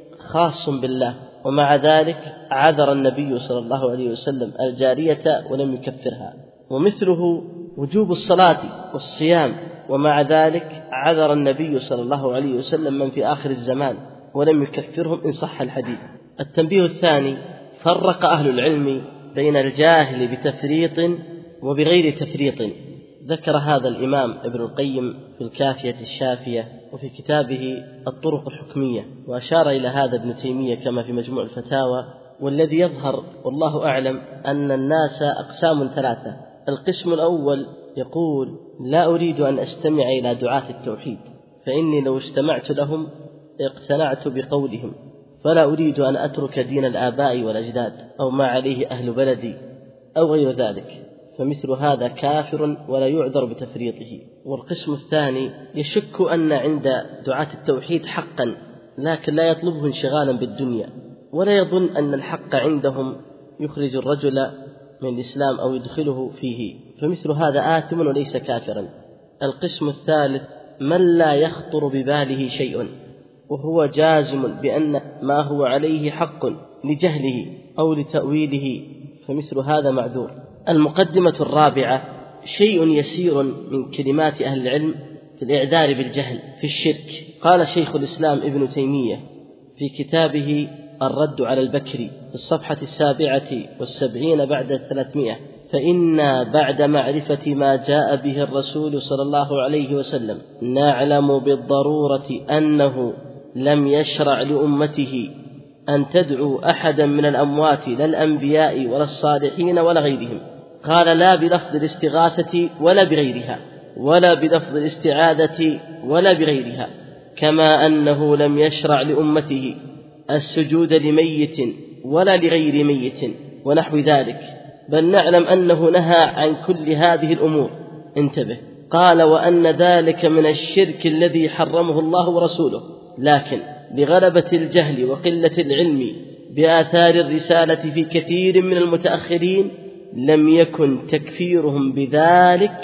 خاص بالله، ومع ذلك عذر النبي صلى الله عليه وسلم الجارية ولم يكفرها. ومثله وجوب الصلاة والصيام، ومع ذلك عذر النبي صلى الله عليه وسلم من في آخر الزمان ولم يكفرهم إن صح الحديث. التنبيه الثاني: فرق أهل العلم بين الجاهل بتفريط وبغير تفريط. ذكر هذا الإمام ابن القيم في الكافية الشافية وفي كتابه الطرق الحكمية، وأشار إلى هذا ابن تيمية كما في مجموع الفتاوى. والذي يظهر والله أعلم أن الناس أقسام ثلاثة. القسم الأول يقول: لا أريد أن أستمع إلى دعاة التوحيد، فإني لو استمعت لهم اقتنعت بقولهم، فلا أريد أن أترك دين الآباء والأجداد أو ما عليه أهل بلدي أو غير ذلك، فمثل هذا كافر ولا يعذر بتفريطه. والقسم الثاني يشك أن عند دعاة التوحيد حقا، لكن لا يطلبه انشغالا بالدنيا، ولا يظن أن الحق عندهم يخرج الرجل من الإسلام أو يدخله فيه، فمثل هذا آثم وليس كافرا. القسم الثالث من لا يخطر بباله شيء وهو جازم بأن ما هو عليه حق لجهله أو لتأويله، فمثل هذا معذور. المقدمة الرابعة شيء يسير من كلمات أهل العلم في الإعذار بالجهل في الشرك. قال شيخ الإسلام ابن تيمية في كتابه الرد على البكري في الصفحة السابعة والسبعين بعد الثلاثمائة: فإنا بعد معرفة ما جاء به الرسول صلى الله عليه وسلم نعلم بالضرورة أنه لم يشرع لأمته أن تدعو أحدا من الأموات لا الأنبياء ولا الصالحين ولا غيرهم. قال: لا بلفظ الاستغاثة ولا بغيرها، ولا بلفظ الاستعاذة ولا بغيرها، كما أنه لم يشرع لأمته السجود لميت ولا لغير ميت ونحو ذلك، بل نعلم أنه نهى عن كل هذه الأمور. انتبه. قال: وأن ذلك من الشرك الذي حرمه الله ورسوله، لكن لغلبة الجهل وقلة العلم بآثار الرسالة في كثير من المتأخرين لم يكن تكفيرهم بذلك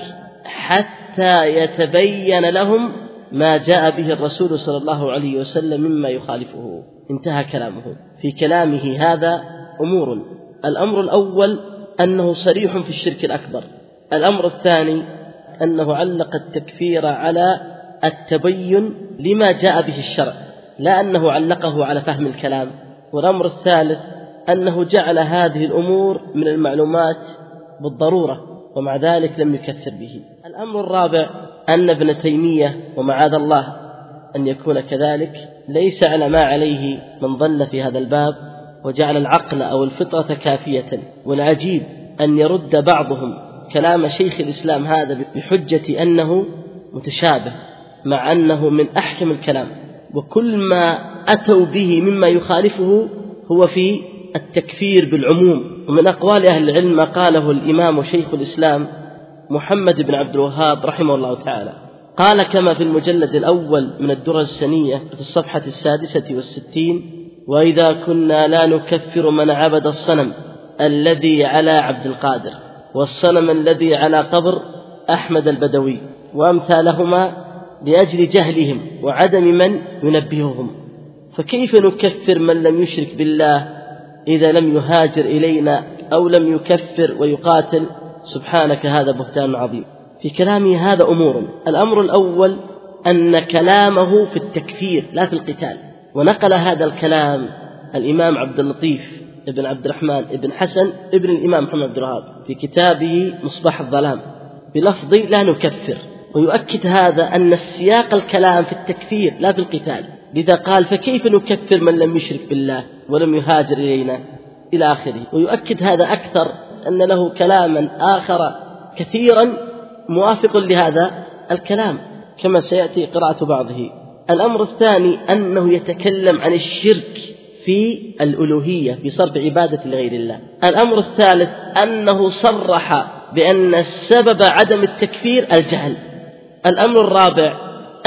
حتى يتبين لهم ما جاء به الرسول صلى الله عليه وسلم مما يخالفه. انتهى كلامه. في كلامه هذا أمور: الأمر الأول أنه صريح في الشرك الأكبر. الأمر الثاني أنه علق التكفير على التبين لما جاء به الشرع، لا أنه علقه على فهم الكلام. والأمر الثالث أنه جعل هذه الأمور من المعلومات بالضرورة، ومع ذلك لم يكفر به. الأمر الرابع أن ابن تيمية، ومعاذ الله أن يكون كذلك، ليس على ما عليه من ضل في هذا الباب وجعل العقل أو الفطرة كافية. والعجيب أن يرد بعضهم كلام شيخ الإسلام هذا بحجة أنه متشابه، مع أنه من أحكم الكلام، وكل ما أتوا به مما يخالفه هو في التكفير بالعموم. ومن أقوال أهل العلم ما قاله الإمام شيخ الإسلام محمد بن عبد الوهاب رحمه الله تعالى. قال كما في المجلد الأول من الدرر السنية في الصفحة السادسة والستين: وإذا كنا لا نكفر من عبد الصنم الذي على عبد القادر والصنم الذي على قبر أحمد البدوي وأمثالهما لأجل جهلهم وعدم من ينبههم، فكيف نكفر من لم يشرك بالله إذا لم يهاجر إلينا أو لم يكفر ويقاتل؟ سبحانك، هذا بهتان عظيم. في كلامه هذا أمور: الأمر الأول أن كلامه في التكفير لا في القتال، ونقل هذا الكلام الإمام عبد اللطيف ابن عبد الرحمن ابن حسن ابن الإمام محمد عبد الوهاب في كتابه مصباح الظلام بلفظ لا نكفر، ويؤكد هذا أن السياق الكلام في التكفير لا في القتال. لذا قال: فكيف نكفر من لم يشرك بالله ولم يهاجر إلينا إلى آخره. ويؤكد هذا أكثر أن له كلاما آخر كثيرا موافق لهذا الكلام كما سيأتي قراءة بعضه. الأمر الثاني أنه يتكلم عن الشرك في الألوهية في صرف عبادة لغير الله. الأمر الثالث أنه صرح بأن السبب عدم التكفير الجهل. الأمر الرابع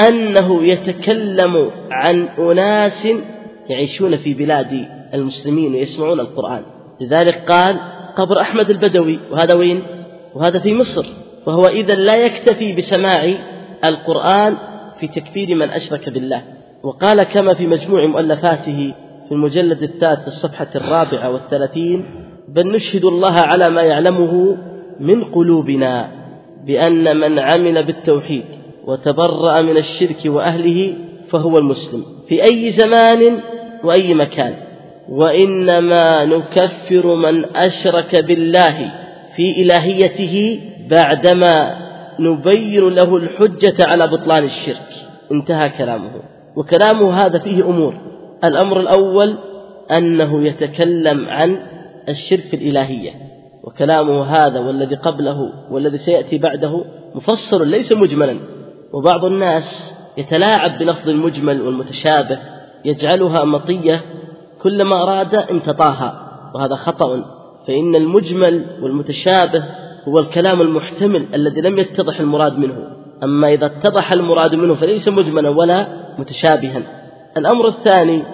أنه يتكلم عن أناس يعيشون في بلاد المسلمين ويسمعون القرآن، لذلك قال قبر أحمد البدوي، وهذا وين؟ وهذا في مصر، فهو إذن لا يكتفي بسماع القرآن في تكفير من أشرك بالله. وقال كما في مجموع مؤلفاته في المجلد الثالث الصفحة الرابعة والثلاثين: بل نشهد الله على ما يعلمه من قلوبنا بأن من عمل بالتوحيد وتبرأ من الشرك وأهله فهو المسلم في أي زمان وأي مكان، وإنما نكفر من أشرك بالله في إلهيته بعدما نبين له الحجة على بطلان الشرك. انتهى كلامه. وكلامه هذا فيه أمور: الأمر الأول أنه يتكلم عن الشرك في الإلهية، وكلامه هذا والذي قبله والذي سيأتي بعده مفصل ليس مجملا. وبعض الناس يتلاعب بلفظ المجمل والمتشابه يجعلها مطية كلما أراد امتطاها، وهذا خطأ. فإن المجمل والمتشابه هو الكلام المحتمل الذي لم يتضح المراد منه، أما إذا اتضح المراد منه فليس مجملا ولا متشابها. الأمر الثاني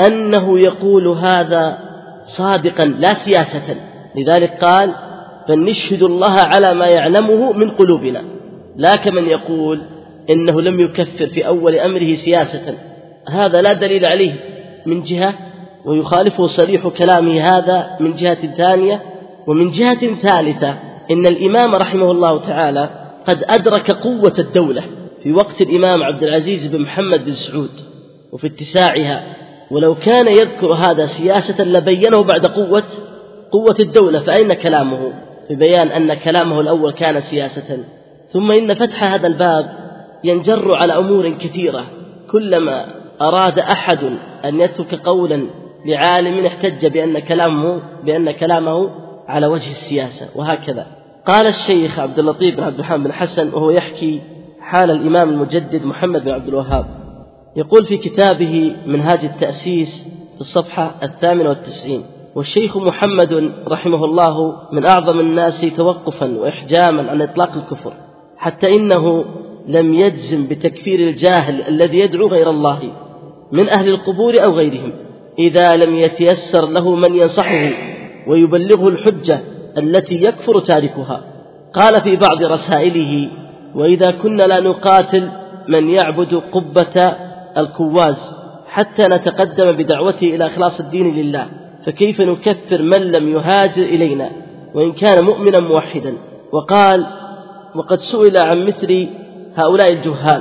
أنه يقول هذا صادقا لا سياسة، لذلك قال: فنشهد الله على ما يعلمه من قلوبنا، لا كمن يقول إنه لم يكفر في أول أمره سياسة، هذا لا دليل عليه من جهة، ويخالفه صريح كلامه هذا من جهة ثانية. ومن جهة ثالثة إن الإمام رحمه الله تعالى قد أدرك قوة الدولة في وقت الإمام عبد العزيز بن محمد بن سعود وفي اتساعها، ولو كان يذكر هذا سياسة لبينه بعد قوة قوة الدولة. فأين كلامه في بيان أن كلامه الأول كان سياسة؟ ثم إن فتح هذا الباب ينجر على أمور كثيرة، كلما أراد أحد أن يترك قولا لعالم احتج بأن كلامه بأن كلامه على وجه السياسة، وهكذا. قال الشيخ عبد اللطيف بن عبد الرحمن بن حسن وهو يحكي حال الإمام المجدد محمد بن عبد الوهاب، يقول في كتابه منهاج التأسيس في الصفحة الثامنة والتسعين: والشيخ محمد رحمه الله من أعظم الناس توقفا وإحجاما عن إطلاق الكفر، حتى إنه لم يجزم بتكفير الجاهل الذي يدعو غير الله من أهل القبور أو غيرهم إذا لم يتيسر له من ينصحه ويبلغه الحجة التي يكفر تاركها. قال في بعض رسائله: وإذا كنا لا نقاتل من يعبد قبة الكواز حتى نتقدم بدعوته إلى إخلاص الدين لله، فكيف نكفر من لم يهاجر إلينا وإن كان مؤمنا موحدا؟ وقال: وقد سئل عن مثل هؤلاء الجهال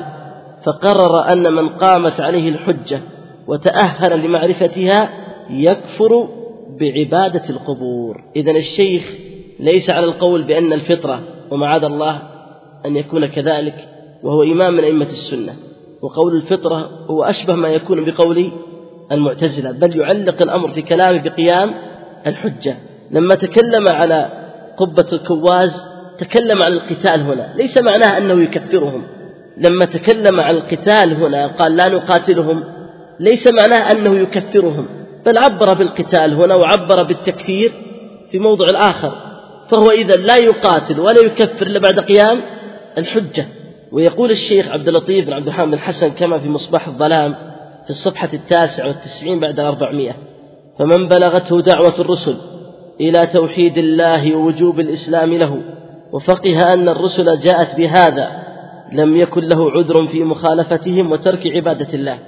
فقرر أن من قامت عليه الحجة وتأهل لمعرفتها يكفر بعبادة القبور. إذن الشيخ ليس على القول بأن الفطرة، ومعاذ الله أن يكون كذلك، وهو إمام من أئمة السنة، وقول الفطرة هو أشبه ما يكون بقول المعتزلة، بل يعلق الأمر في كلامه بقيام الحجة. لما تكلم على قبة الكواز تكلم عن القتال هنا، ليس معناه أنه يكفرهم. لما تكلم عن القتال هنا قال لا نقاتلهم، ليس معناه أنه يكفرهم، بل عبر بالقتال هنا وعبر بالتكفير في موضع الآخر. فهو إذن لا يقاتل ولا يكفر إلا بعد قيام الحجة. ويقول الشيخ عبد اللطيف بن عبد الرحمن بن حسن كما في مصباح الظلام في الصفحة التاسعة والتسعين بعد الأربعمائة: فمن بلغته دعوة الرسل إلى توحيد الله ووجوب الإسلام له وفقه أن الرسل جاءت بهذا لم يكن له عذر في مخالفتهم وترك عبادة الله،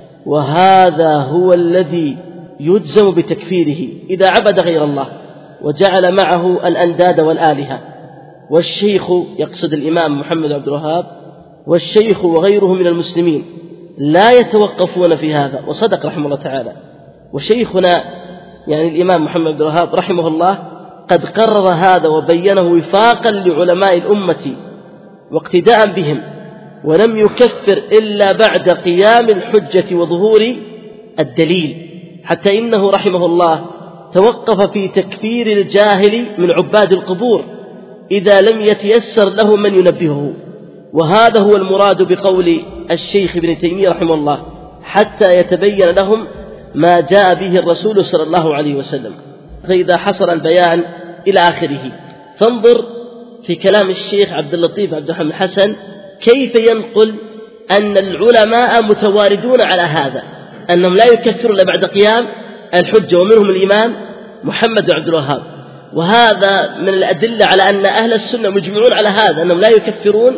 وهذا هو الذي يجزم بتكفيره إذا عبد غير الله وجعل معه الأنداد والآلهة. والشيخ، يقصد الإمام محمد عبد الوهاب، والشيخ وغيره من المسلمين لا يتوقفون في هذا، وصدق رحمه الله تعالى. وشيخنا يعني الإمام محمد عبد الوهاب رحمه الله قد قرر هذا وبينه وفاقا لعلماء الأمة واقتداء بهم، ولم يكفر إلا بعد قيام الحجة وظهور الدليل، حتى إنه رحمه الله توقف في تكفير الجاهل من عباد القبور إذا لم يتيسر له من ينبهه. وهذا هو المراد بقول الشيخ ابن تيمية رحمه الله: حتى يتبين لهم ما جاء به الرسول صلى الله عليه وسلم. فإذا حصل البيان إلى آخره. فانظر في كلام الشيخ عبد اللطيف عبد الرحمن حسن كيف ينقل أن العلماء متواردون على هذا، أنهم لا يكفرون إلا بعد قيام الحجة، ومنهم الإمام محمد بن عبد الوهاب، وهذا من الأدلة على أن أهل السنة مجمعون على هذا، أنهم لا يكفرون.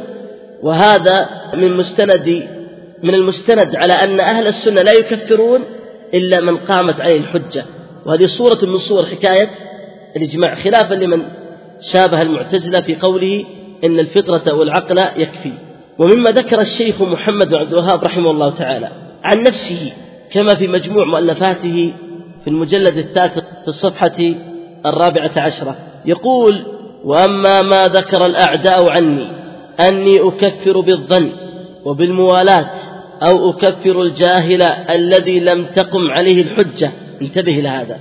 وهذا من مستند من المستند على أن أهل السنة لا يكفرون إلا من قامت عليه الحجة. وهذه صورة من صور حكاية الإجماع، خلافا لمن شابه المعتزلة في قوله إن الفطرة والعقل يكفي. ومما ذكر الشيخ محمد بن عبد الوهاب رحمه الله تعالى عن نفسه كما في مجموع مؤلفاته في المجلد الثالث في الصفحة الرابعة عشرة، يقول: وأما ما ذكر الأعداء عني أني أكفر بالظن وبالموالاة أو أكفر الجاهل الذي لم تقم عليه الحجة، انتبه لهذا،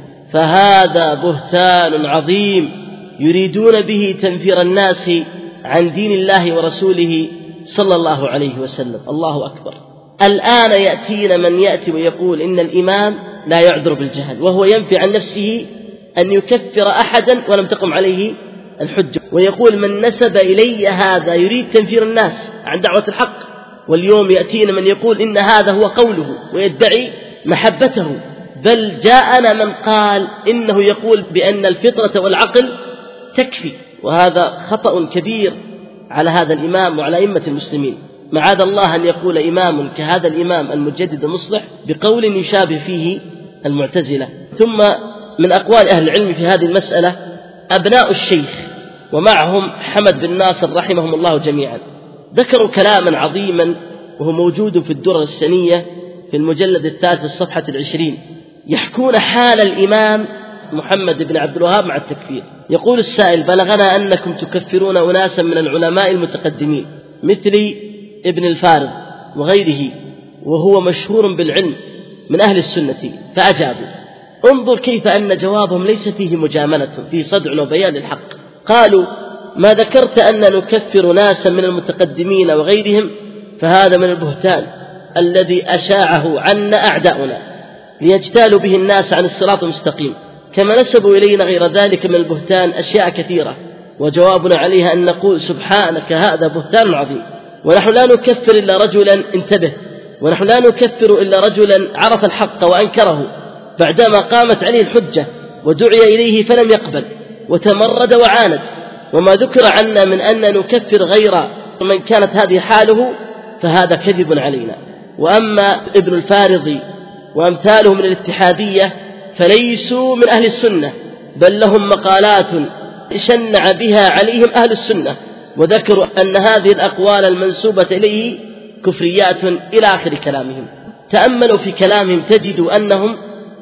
فهذا بهتان عظيم يريدون به تنفير الناس عن دين الله ورسوله صلى الله عليه وسلم. الله أكبر. الآن يأتينا من يأتي ويقول إن الإمام لا يعذر بالجهل، وهو ينفي عن نفسه أن يكفر أحدا ولم تقم عليه الحجة، ويقول من نسب إلي هذا يريد تنفير الناس عن دعوة الحق. واليوم يأتينا من يقول إن هذا هو قوله ويدعي محبته، بل جاءنا من قال إنه يقول بأن الفطرة والعقل تكفي، وهذا خطأ كبير على هذا الإمام وعلى أئمة المسلمين. معاذ الله أن يقول إمام كهذا الإمام المجدد المصلح بقول يشابه فيه المعتزلة. ثم من أقوال أهل العلم في هذه المسألة أبناء الشيخ ومعهم حمد بن ناصر رحمهم الله جميعا، ذكروا كلاما عظيما وهو موجود في الدرر السنية في المجلد الثالث الصفحة العشرين، يحكون حال الإمام محمد بن عبد الوهاب مع التكفير. يقول السائل: بلغنا أنكم تكفرون أناسا من العلماء المتقدمين مثل ابن الفارض وغيره، وهو مشهور بالعلم من أهل السنة، فأجابوا. انظر كيف أن جوابهم ليس فيه مجاملة، فيه صدع وبيان للحق. قالوا: ما ذكرت أن نكفر ناسا من المتقدمين وغيرهم فهذا من البهتان الذي أشاعه عنا أعداؤنا ليجتالوا به الناس عن الصراط المستقيم، كما نسبوا إلينا غير ذلك من البهتان أشياء كثيرة، وجوابنا عليها أن نقول: سبحانك هذا بهتان عظيم، ونحن لا نكفر إلا رجلا، انتبه، ونحن لا نكفر إلا رجلا عرف الحق وأنكره بعدما قامت عليه الحجة ودعي إليه فلم يقبل وتمرد وعاند. وما ذكر عنا من أن نكفر غير من كانت هذه حاله فهذا كذب علينا. وأما ابن الفارض وأمثاله من الاتحادية فليسوا من أهل السنة، بل لهم مقالات شنع بها عليهم أهل السنة، وذكروا أن هذه الأقوال المنسوبة إليه كفريات إلى آخر كلامهم. تأملوا في كلامهم تجدوا أنهم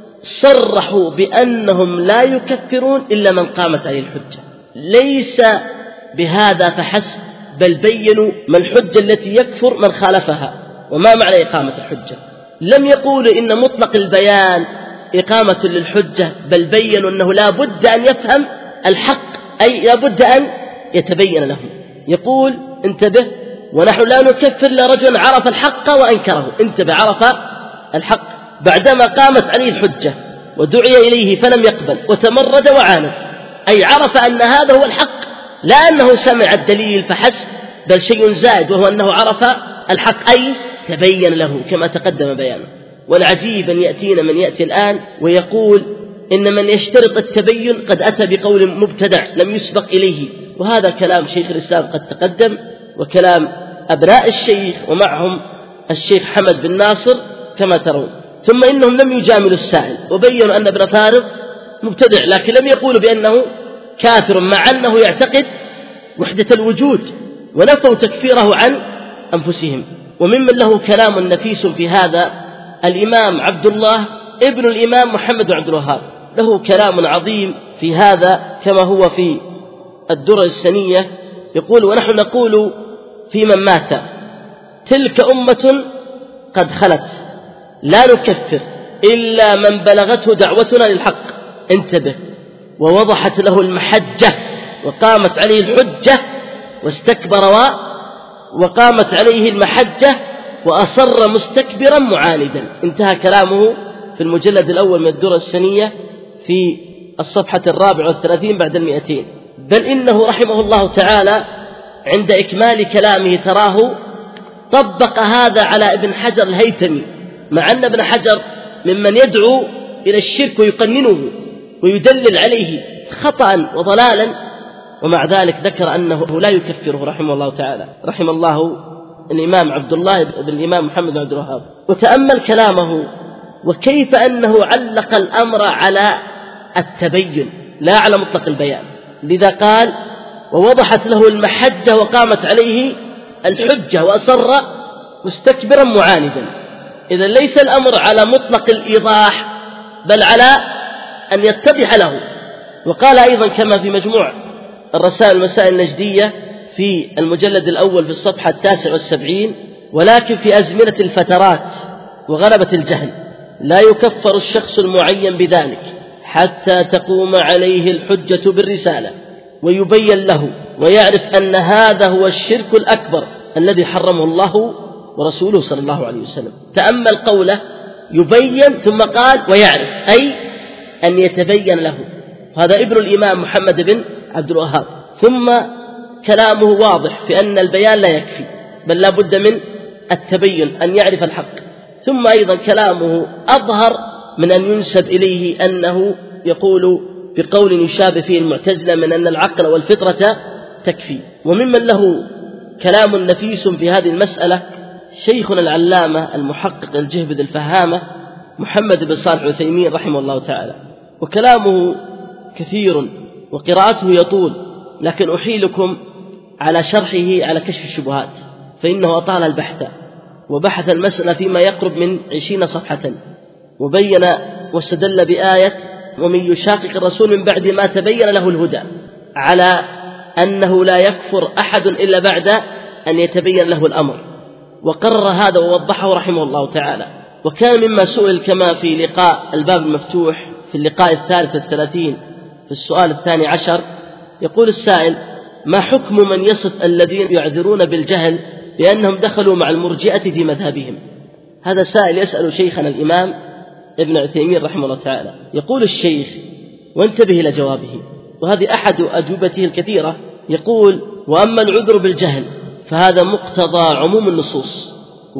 صرحوا بأنهم لا يكفرون إلا من قامت عليه الحجة، ليس بهذا فحسب، بل بينوا ما الحجة التي يكفر من خالفها وما معنى إقامة الحجة. لم يقولوا إن مطلق البيان إقامة للحجة، بل بينوا أنه لا بد أن يفهم الحق، أي لا بد أن يتبين له. يقول: انتبه، ونحن لا نكفر لرجل عرف الحق وأنكره، انتبه، عرف الحق بعدما قامت عليه الحجة ودعي إليه فلم يقبل وتمرد وعاند، أي عرف أن هذا هو الحق، لا أنه سمع الدليل فحسب، بل شيء زائد وهو أنه عرف الحق، أي تبين له كما تقدم بيانه. والعجيب أن يأتينا من يأتي الآن ويقول إن من يشترط التبين قد أتى بقول مبتدع لم يسبق إليه، وهذا كلام شيخ الإسلام قد تقدم وكلام أبناء الشيخ ومعهم الشيخ حمد بن ناصر كما ترون. ثم إنهم لم يجاملوا السائل وبينوا أن ابن فارض مبتدع، لكن لم يقولوا بأنه كافر، مع أنه يعتقد وحدة الوجود، ونفوا تكفيره عن أنفسهم. وممن له كلام نفيس في هذا الإمام عبد الله ابن الإمام محمد بن عبد الوهاب، له كلام عظيم في هذا كما هو في الدرر السنية. يقول: ونحن نقول في من مات: تلك أمة قد خلت، لا نكفر إلا من بلغته دعوتنا للحق، انتبه، ووضحت له المحجة وقامت عليه الحجة واستكبر وقامت عليه المحجة وأصر مستكبرا معاندا. انتهى كلامه في المجلد الأول من الدرر السنية في الصفحة الرابعة والثلاثين بعد المئتين. بل إنه رحمه الله تعالى عند إكمال كلامه تراه طبق هذا على ابن حجر الهيثمي، مع أن ابن حجر ممن يدعو إلى الشرك ويقننه ويدلل عليه، خطأ وضلالا، ومع ذلك ذكر أنه لا يكفره رحمه الله تعالى، رحم الله الإمام عبد الله بن الإمام محمد بن عبد الوهاب. وتأمل كلامه وكيف أنه علق الأمر على التبين لا على مطلق البيان، لذا قال ووضحت له المحجة وقامت عليه الحجة وأصر مستكبرا معاندا. إذا ليس الأمر على مطلق الإيضاح بل على أن يتضح له. وقال أيضا كما في مجموع الرسائل المسائل النجدية في المجلد الأول في الصفحة التاسع والسبعين: ولكن في أزمنة الفترات وغلبة الجهل لا يكفر الشخص المعين بذلك حتى تقوم عليه الحجة بالرسالة ويبين له ويعرف أن هذا هو الشرك الأكبر الذي حرمه الله ورسوله صلى الله عليه وسلم. تأمل قوله يبين ثم قال ويعرف، أي أن يتبين له. هذا ابن الإمام محمد بن عبد الوهاب. ثم كلامه واضح في أن البيان لا يكفي بل لا بد من التبين، أن يعرف الحق. ثم أيضا كلامه أظهر من أن ينسب إليه أنه يقول بقول يشابه فيه المعتزلة من أن العقل والفطرة تكفي. وممن له كلام نفيس في هذه المسألة شيخنا العلامة المحقق الجهبذ الفهامة محمد بن صالح العثيمين رحمه الله تعالى، وكلامه كثير وقراءته يطول، لكن أحيلكم على شرحه على كشف الشبهات، فإنه أطال البحث وبحث المسألة فيما يقرب من عشرين صفحة، وبين واستدل بآية ومن يشاقق الرسول من بعد ما تبين له الهدى على أنه لا يكفر أحد إلا بعد أن يتبين له الأمر، وقرر هذا ووضحه رحمه الله تعالى. وكان مما سئل كما في لقاء الباب المفتوح في اللقاء الثالث الثلاثين في السؤال الثاني عشر، يقول السائل: ما حكم من يصف الذين يعذرون بالجهل بأنهم دخلوا مع المرجئة في مذهبهم؟ هذا سائل يسأل شيخنا الإمام ابن عثيمين رحمه الله تعالى. يقول الشيخ وانتبه إلى جوابه، وهذه أحد أجوبته الكثيرة، يقول: وأما العذر بالجهل فهذا مقتضى عموم النصوص،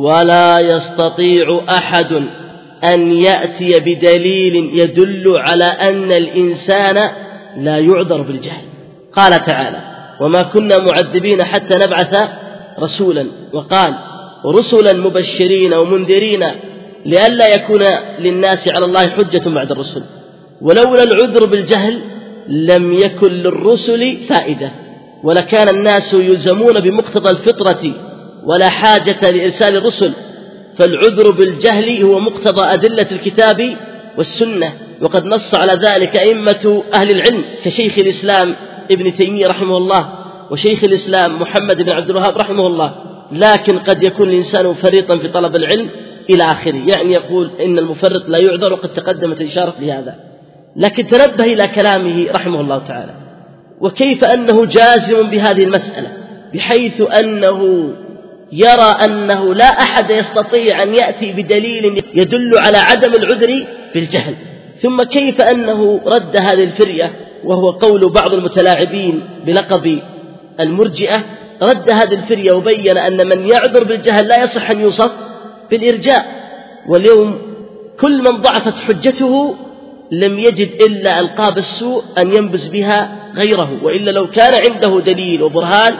ولا يستطيع أحد أن يأتي بدليل يدل على أن الإنسان لا يعذر بالجهل. قال تعالى: وما كنا معذبين حتى نبعث رسولا، وقال: ورسلا مبشرين ومنذرين لئلا يكون للناس على الله حجة بعد الرسل، ولولا العذر بالجهل لم يكن للرسل فائدة، ولكان الناس يلزمون بمقتضى الفطرة ولا حاجة لإرسال الرسل، فالعذر بالجهل هو مقتضى أدلة الكتاب والسنة، وقد نص على ذلك أئمة أهل العلم كشيخ الإسلام ابن تيمية رحمه الله وشيخ الإسلام محمد بن عبد الوهاب رحمه الله. لكن قد يكون الإنسان فريطا في طلب العلم إلى آخره، يعني يقول إن المفرط لا يعذر، وقد تقدمت الإشارة لهذا. لكن تنبه إلى كلامه رحمه الله تعالى وكيف أنه جازم بهذه المسألة، بحيث أنه يرى أنه لا أحد يستطيع أن يأتي بدليل يدل على عدم العذر بالجهل. ثم كيف أنه رد هذه الفرية، وهو قول بعض المتلاعبين بلقب المرجئة، رد هذه الفرية وبين أن من يعذر بالجهل لا يصح أن يوصف بالإرجاء. واليوم كل من ضعفت حجته لم يجد إلا ألقاب السوء أن ينبز بها غيره، وإلا لو كان عنده دليل وبرهان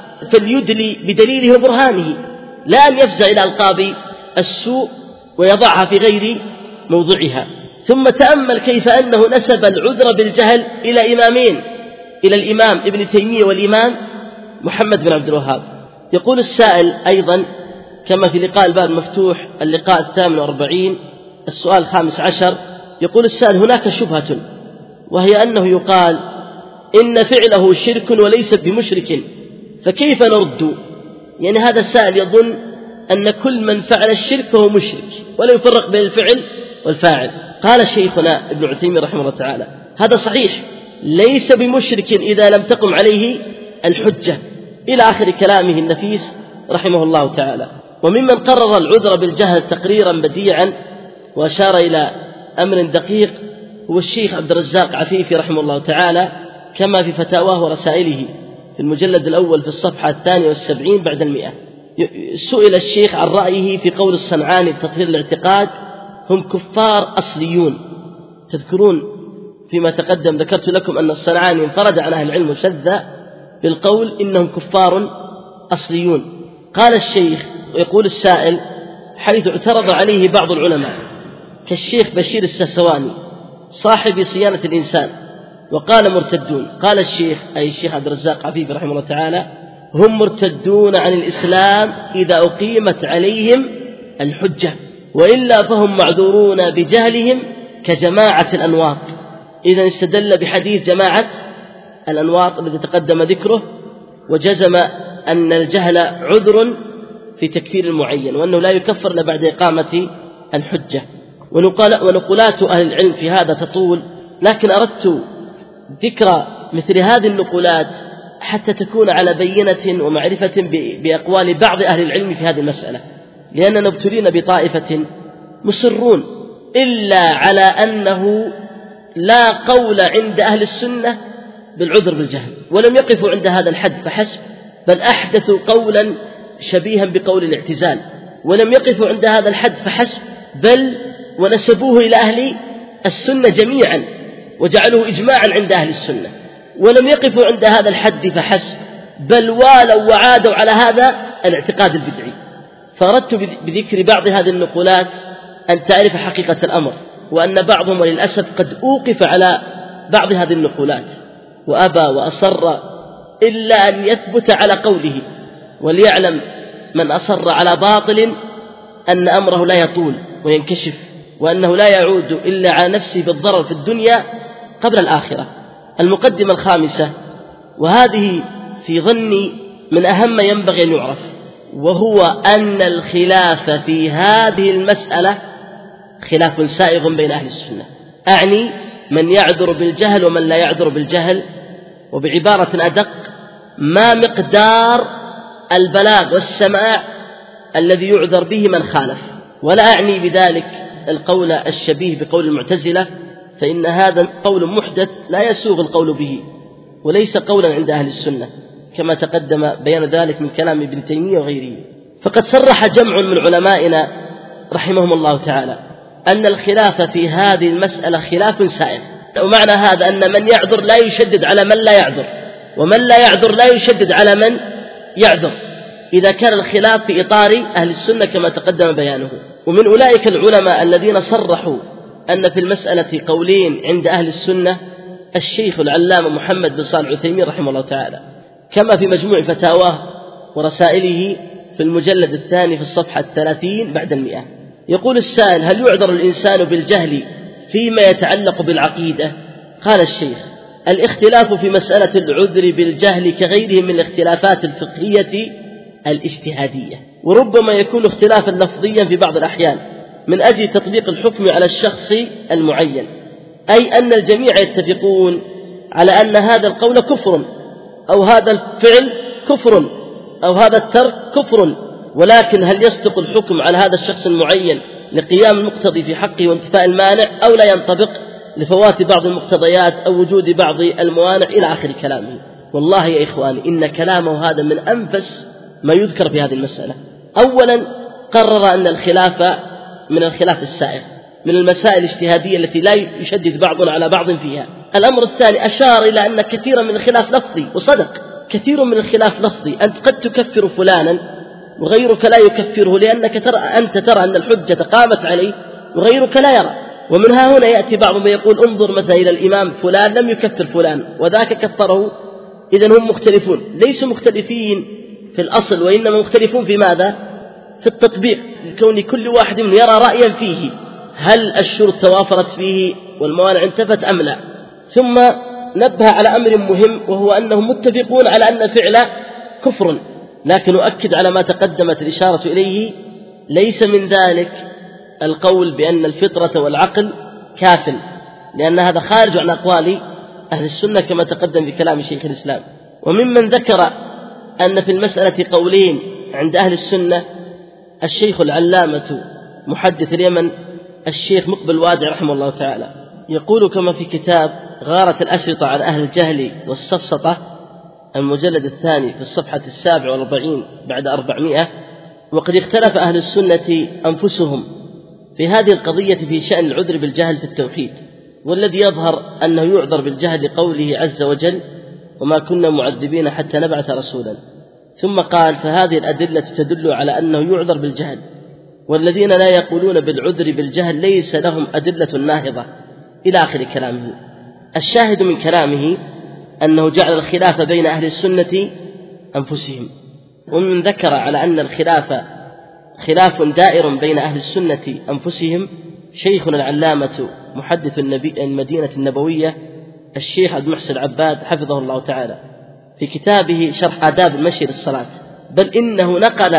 فليدلي بدليله وبرهانه، لا أن يفزع إلى ألقاب السوء ويضعها في غير موضعها. ثم تأمل كيف أنه نسب العذر بالجهل إلى إمامين، إلى الإمام ابن تيمية والإمام محمد بن عبد الوهاب. يقول السائل أيضا كما في لقاء الباب المفتوح اللقاء الثامن والأربعين السؤال الخامس عشر، يقول السائل: هناك شبهة، وهي أنه يقال إن فعله شرك وليس بمشرك، فكيف نرد؟ يعني هذا السائل يظن أن كل من فعل الشرك فهو مشرك ولا يفرق بين الفعل والفاعل. قال شيخنا ابن عثيمين رحمه الله تعالى: هذا صحيح، ليس بمشرك إذا لم تقم عليه الحجة، إلى آخر كلامه النفيس رحمه الله تعالى. وممن قرر العذر بالجهل تقريرا بديعا وأشار إلى أمر دقيق هو الشيخ عبد الرزاق عفيفي رحمه الله تعالى، كما في فتاواه ورسائله في المجلد الأول في الصفحة الثانية والسبعين بعد المئة. سئل الشيخ عن رأيه في قول الصنعاني بتطهير الاعتقاد: هم كفار أصليون. تذكرون في فيما تقدم ذكرت لكم أن الصنعاني انفرد عن أهل العلم وشذ بالقول إنهم كفار أصليون. قال الشيخ ويقول السائل: حيث اعترض عليه بعض العلماء كالشيخ بشير السسواني صاحب صيانة الإنسان وقال مرتدون، قال الشيخ أي الشيخ عبد الرزاق عفيفي رحمه الله تعالى: هم مرتدون عن الإسلام إذا أقيمت عليهم الحجة، وإلا فهم معذورون بجهلهم كجماعة الأنواط. إذا استدل بحديث جماعة الأنواط الذي تقدم ذكره وجزم أن الجهل عذر في تكفير المعين، وأنه لا يكفر إلا بعد إقامة الحجة. ونقولات أهل العلم في هذا تطول، لكن أردت ذكر مثل هذه النقولات حتى تكون على بينة ومعرفة بأقوال بعض أهل العلم في هذه المسألة، لأننا ابتلينا بطائفة مصرون إلا على أنه لا قول عند أهل السنة بالعذر بالجهل، ولم يقفوا عند هذا الحد فحسب، بل أحدثوا قولا شبيها بقول الاعتزال، ولم يقفوا عند هذا الحد فحسب، بل ونسبوه إلى أهل السنة جميعا وجعلوه إجماعا عند أهل السنة، ولم يقفوا عند هذا الحد فحسب، بل والوا وعادوا على هذا الاعتقاد البدعي. فأردت بذكر بعض هذه النقولات أن تعرف حقيقة الأمر، وأن بعضهم وللأسف قد أوقف على بعض هذه النقولات وأبى وأصر إلا أن يثبت على قوله. وليعلم من أصر على باطل أن أمره لا يطول وينكشف، وأنه لا يعود إلا على نفسه بالضرر في الدنيا قبل الآخرة. المقدمة الخامسة، وهذه في ظني من أهم ما ينبغي أن يعرف، وهو أن الخلاف في هذه المسألة خلاف سائغ بين أهل السنة، أعني من يعذر بالجهل ومن لا يعذر بالجهل. وبعبارة أدق، ما مقدار البلاغ والسماع الذي يعذر به من خالف؟ ولا أعني بذلك القول الشبيه بقول المعتزلة، فإن هذا قول محدث لا يسوغ القول به، وليس قولا عند أهل السنة، كما تقدم بيان ذلك من كلام ابن تيمية وغيره. فقد صرح جمع من علمائنا رحمهم الله تعالى أن الخلاف في هذه المسألة خلاف سائغ، ومعنى هذا أن من يعذر لا يشدد على من لا يعذر، ومن لا يعذر لا يشدد على من يعذر، إذا كان الخلاف في إطار أهل السنة كما تقدم بيانه. ومن أولئك العلماء الذين صرحوا أن في المسألة قولين عند أهل السنة الشيخ العلامة محمد بن صالح العثيمين رحمه الله تعالى، كما في مجموع فتاواه ورسائله في المجلد الثاني في الصفحة الثلاثين بعد المئة. يقول السائل: هل يعذر الإنسان بالجهل فيما يتعلق بالعقيدة؟ قال الشيخ: الاختلاف في مسألة العذر بالجهل كغيره من الاختلافات الفقهية الاجتهادية، وربما يكون اختلافا لفظيا في بعض الأحيان من أجل تطبيق الحكم على الشخص المعين، أي أن الجميع يتفقون على أن هذا القول كفر، أو هذا الفعل كفر، أو هذا الترك كفر، ولكن هل يصدق الحكم على هذا الشخص المعين لقيام المقتضي في حقه وانتفاء المانع، أو لا ينطبق لفوات بعض المقتضيات أو وجود بعض الموانع إلى آخر كلامه. والله يا إخواني إن كلامه هذا من أنفس ما يذكر في هذه المسألة. أولا قرر أن الخلاف من الخلاف السائغ، من المسائل الاجتهادية التي لا يشدد بعضنا على بعض فيها. الأمر الثاني أشار إلى أن كثيرا من الخلاف لفظي، وصدق، كثير من الخلاف لفظي، أنت قد تكفر فلانا وغيرك لا يكفره، لأنك ترى أنت ترى أن الحجة قامت عليه وغيرك لا يرى. ومنها هنا يأتي بعضهم يقول: انظر مثلا إلى الإمام فلان لم يكفر فلان وذاك كفره، إذن هم مختلفون. ليسوا مختلفين في الأصل، وإنما مختلفون في ماذا؟ في التطبيق، كون كل واحد من يرى رأيا فيه، هل الشروط توافرت فيه والموانع انتفت أم لا. ثم نبه على أمر مهم، وهو أنهم متفقون على أن فعل كفر، لكن أؤكد على ما تقدمت الإشارة إليه، ليس من ذلك القول بأن الفطرة والعقل كافل، لأن هذا خارج عن أقوال أهل السنة كما تقدم في كلام شيخ الإسلام. وممن ذكر أن في المسألة قولين عند أهل السنة الشيخ العلامة محدث اليمن الشيخ مقبل وادع رحمه الله تعالى، يقول كما في كتاب غارة الأشرطة على أهل الجهل والسفسطة المجلد الثاني في الصفحة السابع والأربعين بعد أربعمائة: وقد اختلف أهل السنة أنفسهم في هذه القضية في شأن العذر بالجهل في التوحيد، والذي يظهر أنه يعذر بالجهل قوله عز وجل وما كنا معذبين حتى نبعث رسولا. ثم قال فهذه الأدلة تدل على أنه يعذر بالجهل، والذين لا يقولون بالعذر بالجهل ليس لهم أدلة ناهضة إلى آخر كلامه. الشاهد من كلامه أنه جعل الخلاف بين أهل السنة أنفسهم، ومن ذكر على أن الخلاف خلاف دائر بين أهل السنة أنفسهم شيخنا العلامة محدث النبي المدينة النبوية الشيخ عبد المحسن العباد حفظه الله تعالى في كتابه شرح آداب المشي للصلاة، بل إنه نقل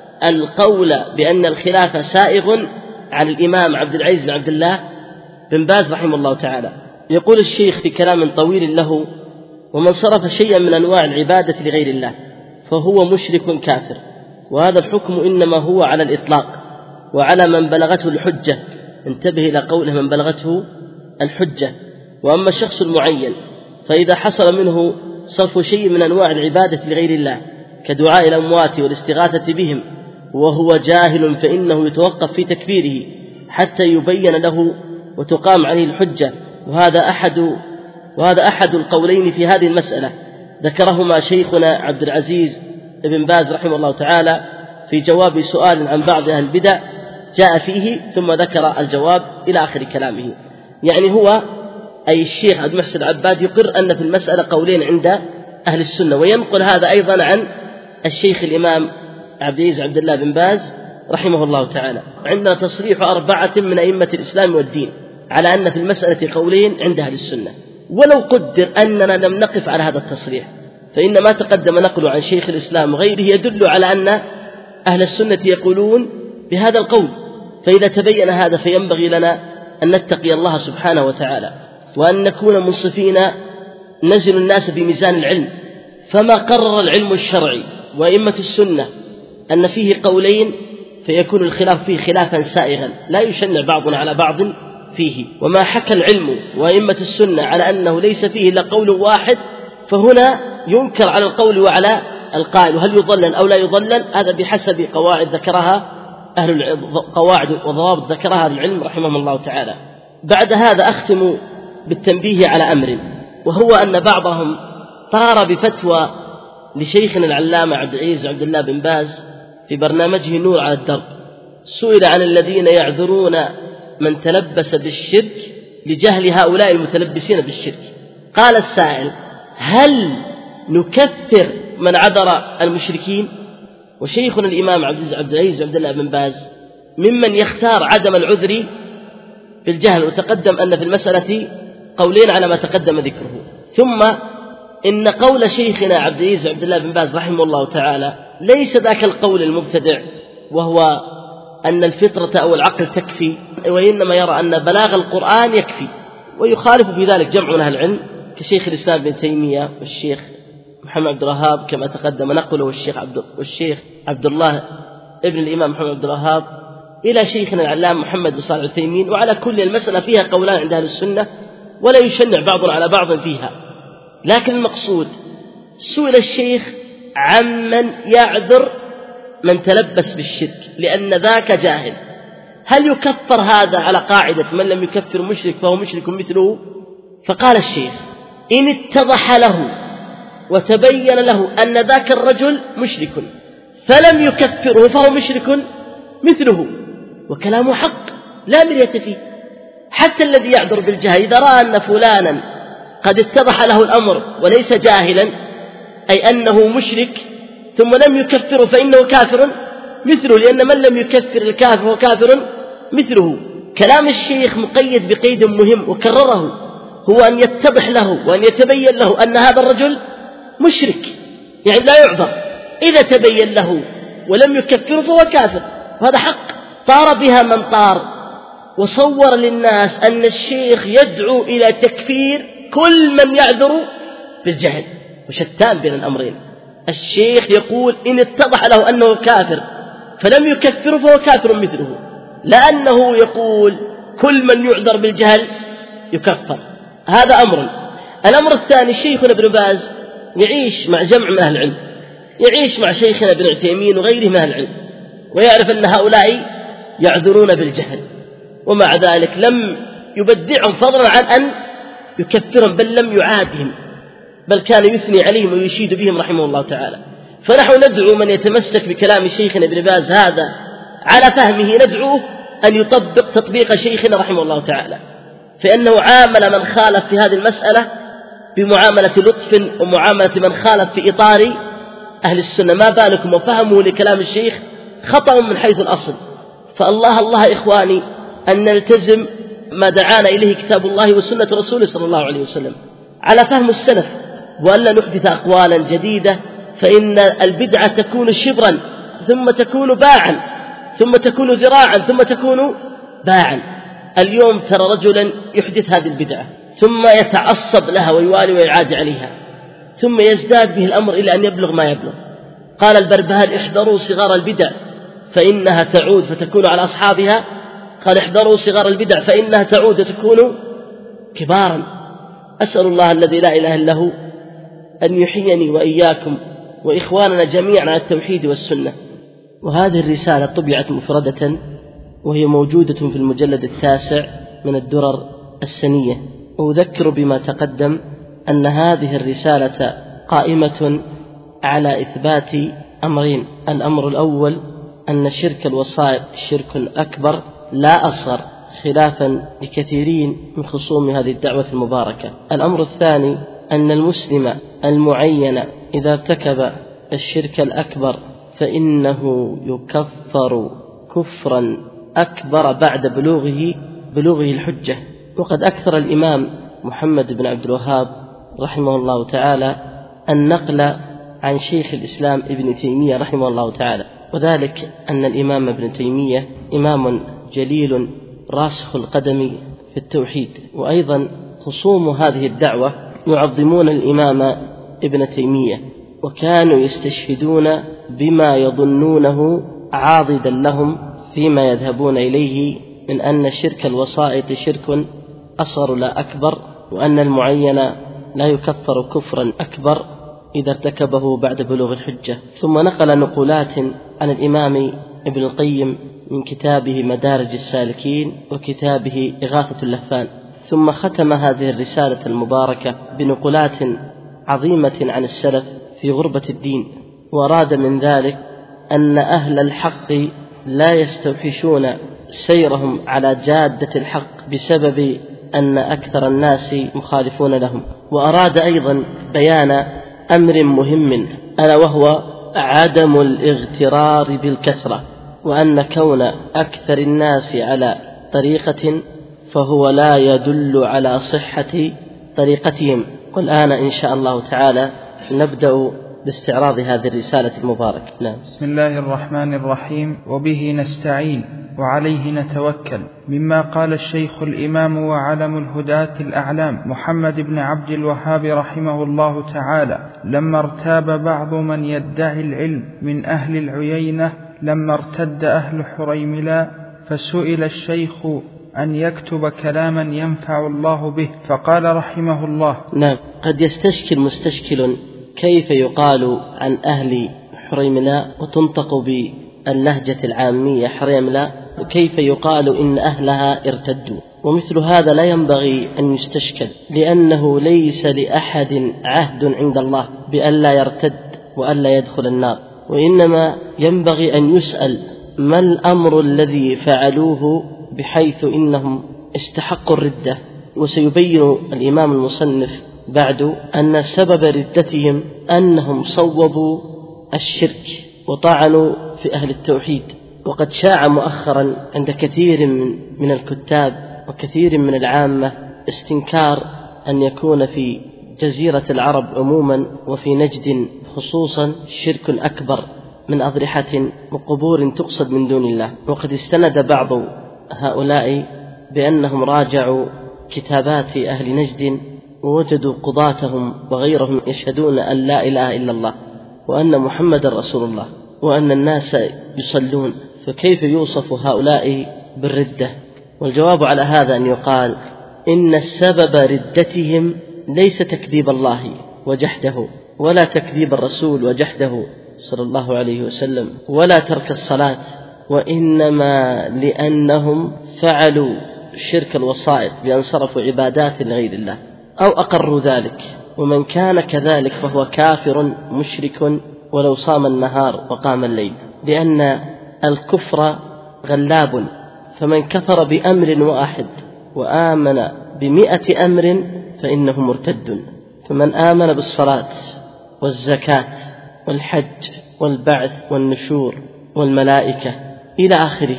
القول بأن الخلاف سائغ عن الإمام عبد العزيز بن عبد الله بن باز رحمه الله تعالى. يقول الشيخ في كلام طويل له ومن صرف شيئا من أنواع العبادة لغير الله فهو مشرك كافر، وهذا الحكم إنما هو على الإطلاق وعلى من بلغته الحجة. انتبه إلى قوله من بلغته الحجة. وأما الشخص المعين فإذا حصل منه صرف شيء من أنواع العبادة لغير الله كدعاء الأموات والاستغاثة بهم وهو جاهل فإنه يتوقف في تكفيره حتى يبين له وتقام عليه الحجة. وهذا أحد وهذا أحد القولين في هذه المسألة ذكرهما شيخنا عبد العزيز بن باز رحمه الله تعالى في جواب سؤال عن بعض أهل البدع جاء فيه ثم ذكر الجواب إلى آخر كلامه. يعني هو أي الشيخ عبد المحسن العباد يقر أن في المسألة قولين عند أهل السنة، وينقل هذا أيضا عن الشيخ الإمام عبد العزيز عبد الله بن باز رحمه الله تعالى. عندنا تصريح أربعة من أئمة الإسلام والدين على أن في المسألة قولين عند أهل السنة. ولو قدر أننا لم نقف على هذا التصريح فإن ما تقدم نقله عن شيخ الإسلام وغيره يدل على أن أهل السنة يقولون بهذا القول. فإذا تبين هذا فينبغي لنا أن نتقي الله سبحانه وتعالى وأن نكون منصفين نزل الناس بميزان العلم. فما قرر العلم الشرعي وأئمة السنة أن فيه قولين فيكون الخلاف فيه خلافا سائغا لا يشنع بعضنا على بعض فيه. وما حكى العلم وأئمة السنة على أنه ليس فيه إلا قول واحد فهنا ينكر على القول وعلى القائل، وهل يضلل أو لا يضلل هذا بحسب قواعد ذكرها أهل قواعد وضوابط ذكرها أهل العلم رحمهم الله تعالى. بعد هذا أختم بالتنبيه على أمر، وهو أن بعضهم طار بفتوى لشيخنا العلامة عبد العزيز عبد الله بن باز في برنامجه نور على الدرب. سئل عن الذين يعذرون من تلبس بالشرك لجهل هؤلاء المتلبسين بالشرك. قال السائل هل نكفر من عذر المشركين؟ وشيخنا الإمام عبد العزيز عبد الله بن باز ممن يختار عدم العذر بالجهل، وتقدم أن في المسألة قولين على ما تقدم ذكره. ثم إن قول شيخنا عبد العزيز عبد الله بن باز رحمه الله تعالى ليس ذاك القول المبتدع وهو أن الفطرة أو العقل تكفي، وإنما يرى أن بلاغ القرآن يكفي. ويخالف في ذلك جمع أهل العلم كشيخ الإسلام ابن تيمية والشيخ محمد عبد الوهاب كما تقدم نقله، والشيخ عبد والشيخ عبد الله ابن الإمام محمد عبد الوهاب إلى شيخنا العلامة محمد بن صالح العثيمين. وعلى كل المسألة فيها قولان عند أهل السنة ولا يشنع بعض على بعض فيها. لكن المقصود سئل الشيخ عمن يعذر من تلبس بالشرك لأن ذاك جاهل، هل يكفر هذا على قاعدة من لم يكفر مشرك فهو مشرك مثله؟ فقال الشيخ إن اتضح له وتبين له أن ذاك الرجل مشرك فلم يكفره فهو مشرك مثله. وكلامه حق لا مرية فيه. حتى الذي يعذر بالجهل إذا رأى أن فلانا قد اتضح له الأمر وليس جاهلا أي أنه مشرك ثم لم يكفره فإنه كافر مثله، لأن من لم يكفر الكافر هو كافر مثله. كلام الشيخ مقيد بقيد مهم وكرره، هو أن يتضح له وأن يتبين له أن هذا الرجل مشرك، يعني لا يعذر. إذا تبين له ولم يكفره فهو كافر، وهذا حق. طار بها من طار وصور للناس أن الشيخ يدعو إلى تكفير كل من يعذر بالجهل، وشتان بين الأمرين. الشيخ يقول إن اتضح له أنه كافر فلم يكفره فهو كافر مثله، لأنه يقول كل من يعذر بالجهل يكفر. هذا أمر. الأمر الثاني شيخنا ابن باز يعيش مع جمع من أهل العلم، يعيش مع شيخنا ابن عثيمين وغيره من أهل العلم، ويعرف أن هؤلاء يعذرون بالجهل، ومع ذلك لم يبدعهم فضلا عن أن يكفرهم، بل لم يعادهم، بل كان يثني عليهم ويشيد بهم رحمه الله تعالى. فنحن ندعو من يتمسك بكلام شيخنا ابن باز هذا على فهمه، ندعوه أن يطبق تطبيق شيخنا رحمه الله تعالى، فإنه عامل من خالف في هذه المسألة بمعاملة لطف ومعاملة من خالف في إطار أهل السنة، ما بالكم وفهموا لكلام الشيخ خطأ من حيث الأصل. فالله الله إخواني أن نلتزم ما دعانا إليه كتاب الله وسنة رسوله صلى الله عليه وسلم على فهم السلف، وألا نحدث أقوالا جديدة، فإن البدعة تكون شبرا ثم تكون باعا ثم تكون ذراعا ثم تكون باعا. اليوم ترى رجلا يحدث هذه البدعة ثم يتعصب لها ويوالي ويعادي عليها، ثم يزداد به الأمر إلى أن يبلغ ما يبلغ. قال البربهاري: احذروا صغار البدع فإنها تعود فتكون على أصحابها. قال: احذروا صغار البدع فإنها تعود وتكون كبارا. أسأل الله الذي لا إله إلا هو أن يحييني وإياكم وإخواننا جميعا على التوحيد والسنة. وهذه الرسالة طبعت مفردة، وهي موجودة في المجلد التاسع من الدرر السنية. وأذكر بما تقدم أن هذه الرسالة قائمة على إثبات أمرين: الأمر الأول أن شرك الوسائط شرك أكبر لا أصغر، خلافا لكثيرين من خصوم هذه الدعوة المباركة. الأمر الثاني أن المسلم المعين إذا ارتكب الشرك الأكبر فإنه يكفر كفرا أكبر بعد بلوغه بلوغه الحجة. وقد أكثر الإمام محمد بن عبد الوهاب رحمه الله تعالى النقل عن شيخ الإسلام ابن تيمية رحمه الله تعالى، وذلك أن الإمام ابن تيمية إمام جليل راسخ القدم في التوحيد. وأيضا خصوم هذه الدعوة يعظمون الإمام ابن تيمية، وكانوا يستشهدون بما يظنونه عاضدا لهم فيما يذهبون إليه من أن شرك الوسائط شرك أصغر لا أكبر، وأن المعين لا يكفر كفرا أكبر إذا ارتكبه بعد بلوغ الحجة. ثم نقل نقولات عن الإمام ابن القيم من كتابه مدارج السالكين وكتابه إغاثة اللهفان. ثم ختم هذه الرسالة المباركة بنقولات عظيمة عن السلف في غربة الدين، وأراد من ذلك أن أهل الحق لا يستوحشون سيرهم على جادة الحق بسبب أن أكثر الناس مخالفون لهم. وأراد أيضا بيان أمر مهم، ألا وهو عدم الاغترار بالكثرة، وأن كون أكثر الناس على طريقة فهو لا يدل على صحة طريقتهم. والآن إن شاء الله تعالى نبدأ باستعراض هذه الرسالة المباركة. نعم. بسم الله الرحمن الرحيم، وبه نستعين وعليه نتوكل. مما قال الشيخ الإمام وعلم الهداة الأعلام محمد بن عبد الوهاب رحمه الله تعالى: لما ارتاب بعض من يدعي العلم من أهل العيينة لما ارتد أهل حريملا، فسئل الشيخ أن يكتب كلاما ينفع الله به، فقال رحمه الله: نعم. قد يستشكل مستشكل كيف يقال عن أهل حريملا وتنطق باللهجة العامية حريملا، وكيف يقال إن أهلها ارتدوا؟ ومثل هذا لا ينبغي أن يستشكل، لأنه ليس لأحد عهد عند الله بألا يرتد وألا يدخل النار، وإنما ينبغي أن يسأل ما الأمر الذي فعلوه بحيث إنهم استحقوا الردة. وسيبين الإمام المصنف بعد أن سبب ردتهم أنهم صوبوا الشرك وطعنوا في أهل التوحيد. وقد شاع مؤخرا عند كثير من, من الكتاب وكثير من العامة استنكار أن يكون في جزيرة العرب عموما وفي نجد خصوصا شرك أكبر من أضرحة وقبور تقصد من دون الله. وقد استند بعض هؤلاء بأنهم راجعوا كتابات أهل نجد ووجدوا قضاتهم وغيرهم يشهدون أن لا إله إلا الله وأن محمد رسول الله وأن الناس يصلون، فكيف يوصف هؤلاء بالردة؟ والجواب على هذا أن يقال إن السبب ردتهم ليس تكذيب الله وجحده، ولا تكذيب الرسول وجحده صلى الله عليه وسلم، ولا ترك الصلاة، وإنما لأنهم فعلوا شرك الوسائط بأن صرفوا عبادات لغير الله أو أقروا ذلك، ومن كان كذلك فهو كافر مشرك ولو صام النهار وقام الليل، لأن الكفر غلاب، فمن كفر بأمر واحد وآمن بمئة أمر فإنه مرتد. فمن آمن بالصلاة والزكاة والحج والبعث والنشور والملائكة إلى آخره،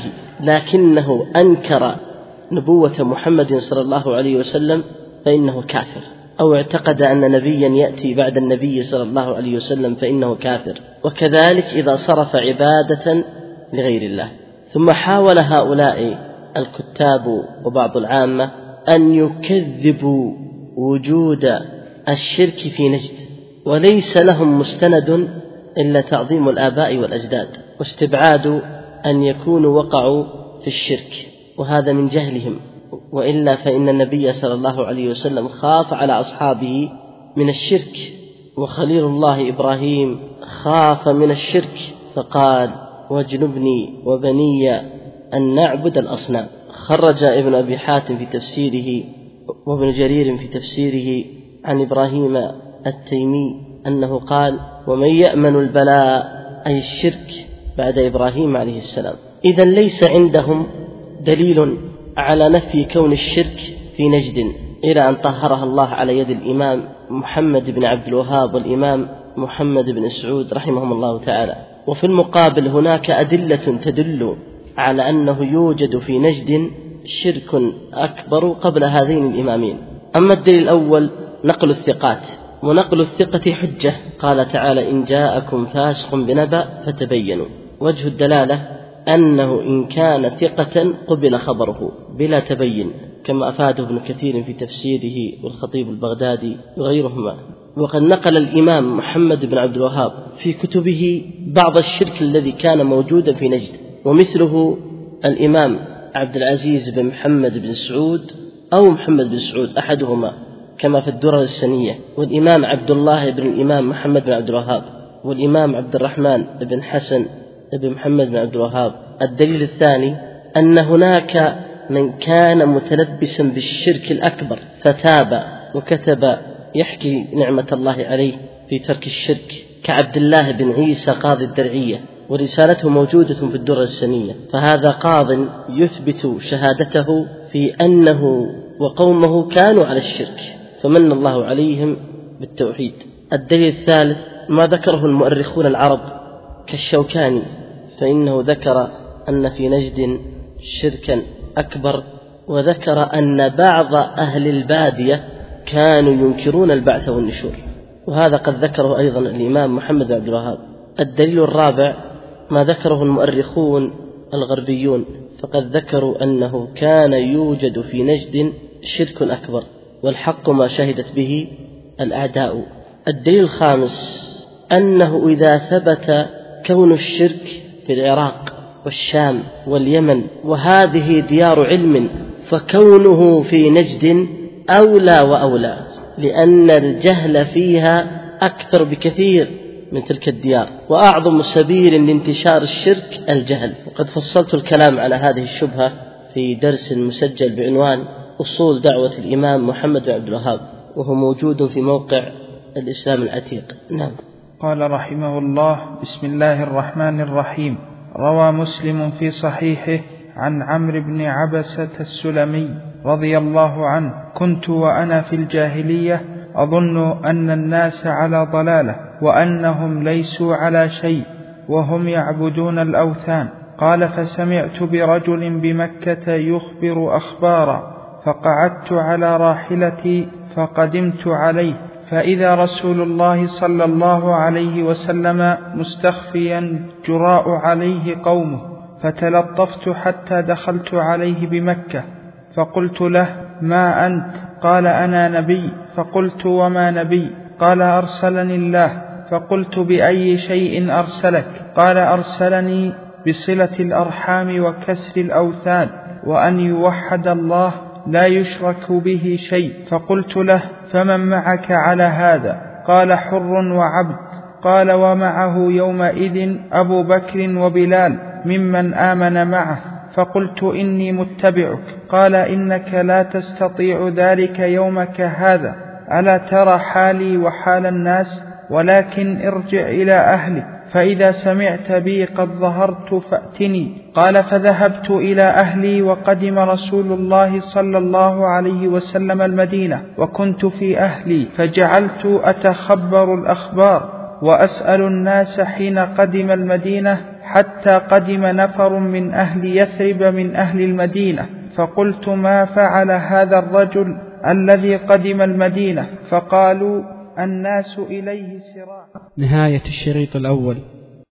لكنه أنكر نبوة محمد صلى الله عليه وسلم فإنه كافر، أو اعتقد أن نبيا يأتي بعد النبي صلى الله عليه وسلم فإنه كافر. وكذلك إذا صرف عبادة لغير الله. ثم حاول هؤلاء الكتاب وبعض العامة أن يكذبوا وجود الشرك في نجد، وليس لهم مستند إلا تعظيم الآباء والأجداد واستبعاد أن يكونوا وقعوا في الشرك، وهذا من جهلهم، وإلا فإن النبي صلى الله عليه وسلم خاف على أصحابه من الشرك، وخليل الله إبراهيم خاف من الشرك فقال واجنبني وبني أن نعبد الأصنام. خرج ابن أبي حاتم في تفسيره وابن جرير في تفسيره عن إبراهيم التيمي أنه قال ومن يأمن البلاء أي الشرك بعد إبراهيم عليه السلام. إذن ليس عندهم دليل على نفي كون الشرك في نجد إلى أن طهرها الله على يد الإمام محمد بن عبد الوهاب والإمام محمد بن سعود رحمهم الله تعالى. وفي المقابل هناك أدلة تدل على أنه يوجد في نجد شرك أكبر قبل هذين الإمامين. أما الدليل الأول نقل الثقات، ونقل الثقة حجة، قال تعالى إن جاءكم فاسق بنبأ فتبينوا. وجه الدلالة أنه إن كان ثقة قبل خبره بلا تبين، كما أفاده ابن كثير في تفسيره والخطيب البغدادي وغيرهما. وقد نقل الإمام محمد بن عبد الوهاب في كتبه بعض الشرك الذي كان موجودا في نجد، ومثله الإمام عبد العزيز بن محمد بن سعود أو محمد بن سعود أحدهما كما في الدرر السنية، والإمام عبد الله بن الإمام محمد بن عبد الوهاب، والإمام عبد الرحمن بن حسن بن محمد بن عبد الوهاب. الدليل الثاني أن هناك من كان متلبسا بالشرك الأكبر فتاب وكتب يحكي نعمة الله عليه في ترك الشرك، كعبد الله بن عيسى قاضي الدرعية، ورسالته موجودة في الدرر السنية، فهذا قاض يثبت شهادته في أنه وقومه كانوا على الشرك فمن الله عليهم بالتوحيد. الدليل الثالث ما ذكره المؤرخون العرب كالشوكاني، فإنه ذكر أن في نجد شركا أكبر، وذكر أن بعض أهل البادية كانوا ينكرون البعث والنشور، وهذا قد ذكره أيضا الإمام محمد بن عبد الوهاب. الدليل الرابع ما ذكره المؤرخون الغربيون، فقد ذكروا أنه كان يوجد في نجد شرك أكبر، والحق ما شهدت به الأعداء. الدليل الخامس أنه إذا ثبت كون الشرك في العراق والشام واليمن وهذه ديار علم، فكونه في نجد أولى وأولى، لأن الجهل فيها أكثر بكثير من تلك الديار، وأعظم سبيل لانتشار الشرك الجهل. وقد فصلت الكلام على هذه الشبهة في درس مسجل بعنوان أصول دعوة الإمام محمد بن عبد الوهاب، وهو موجود في موقع الإسلام العتيق. نعم. قال رحمه الله بسم الله الرحمن الرحيم. روى مسلم في صحيحه عن عمرو بن عبسة السلمي رضي الله عنه كنت وأنا في الجاهلية أظن أن الناس على ضلالة وأنهم ليسوا على شيء وهم يعبدون الأوثان. قال فسمعت برجل بمكة يخبر أخبارا، فقعدت على راحلتي فقدمت عليه، فإذا رسول الله صلى الله عليه وسلم مستخفيا جراء عليه قومه، فتلطفت حتى دخلت عليه بمكة، فقلت له ما أنت؟ قال أنا نبي. فقلت وما نبي؟ قال أرسلني الله. فقلت بأي شيء أرسلك؟ قال أرسلني بصلة الأرحام وكسر الأوثان وأن يوحد الله لا يشرك به شيء. فقلت له فمن معك على هذا؟ قال حر وعبد. قال ومعه يومئذ أبو بكر وبلال ممن آمن معه. فقلت إني متبعك. قال إنك لا تستطيع ذلك يومك هذا، ألا ترى حالي وحال الناس؟ ولكن ارجع إلى أهلك، فإذا سمعت بي قد ظهرت فأتني. قال فذهبت إلى أهلي، وقدم رسول الله صلى الله عليه وسلم المدينة، وكنت في أهلي، فجعلت أتخبر الأخبار وأسأل الناس حين قدم المدينة، حتى قدم نفر من أهل يثرب من أهل المدينة، فقلت ما فعل هذا الرجل الذي قدم المدينة؟ فقالوا الناس إليه سراع. نهاية الشريط الأول.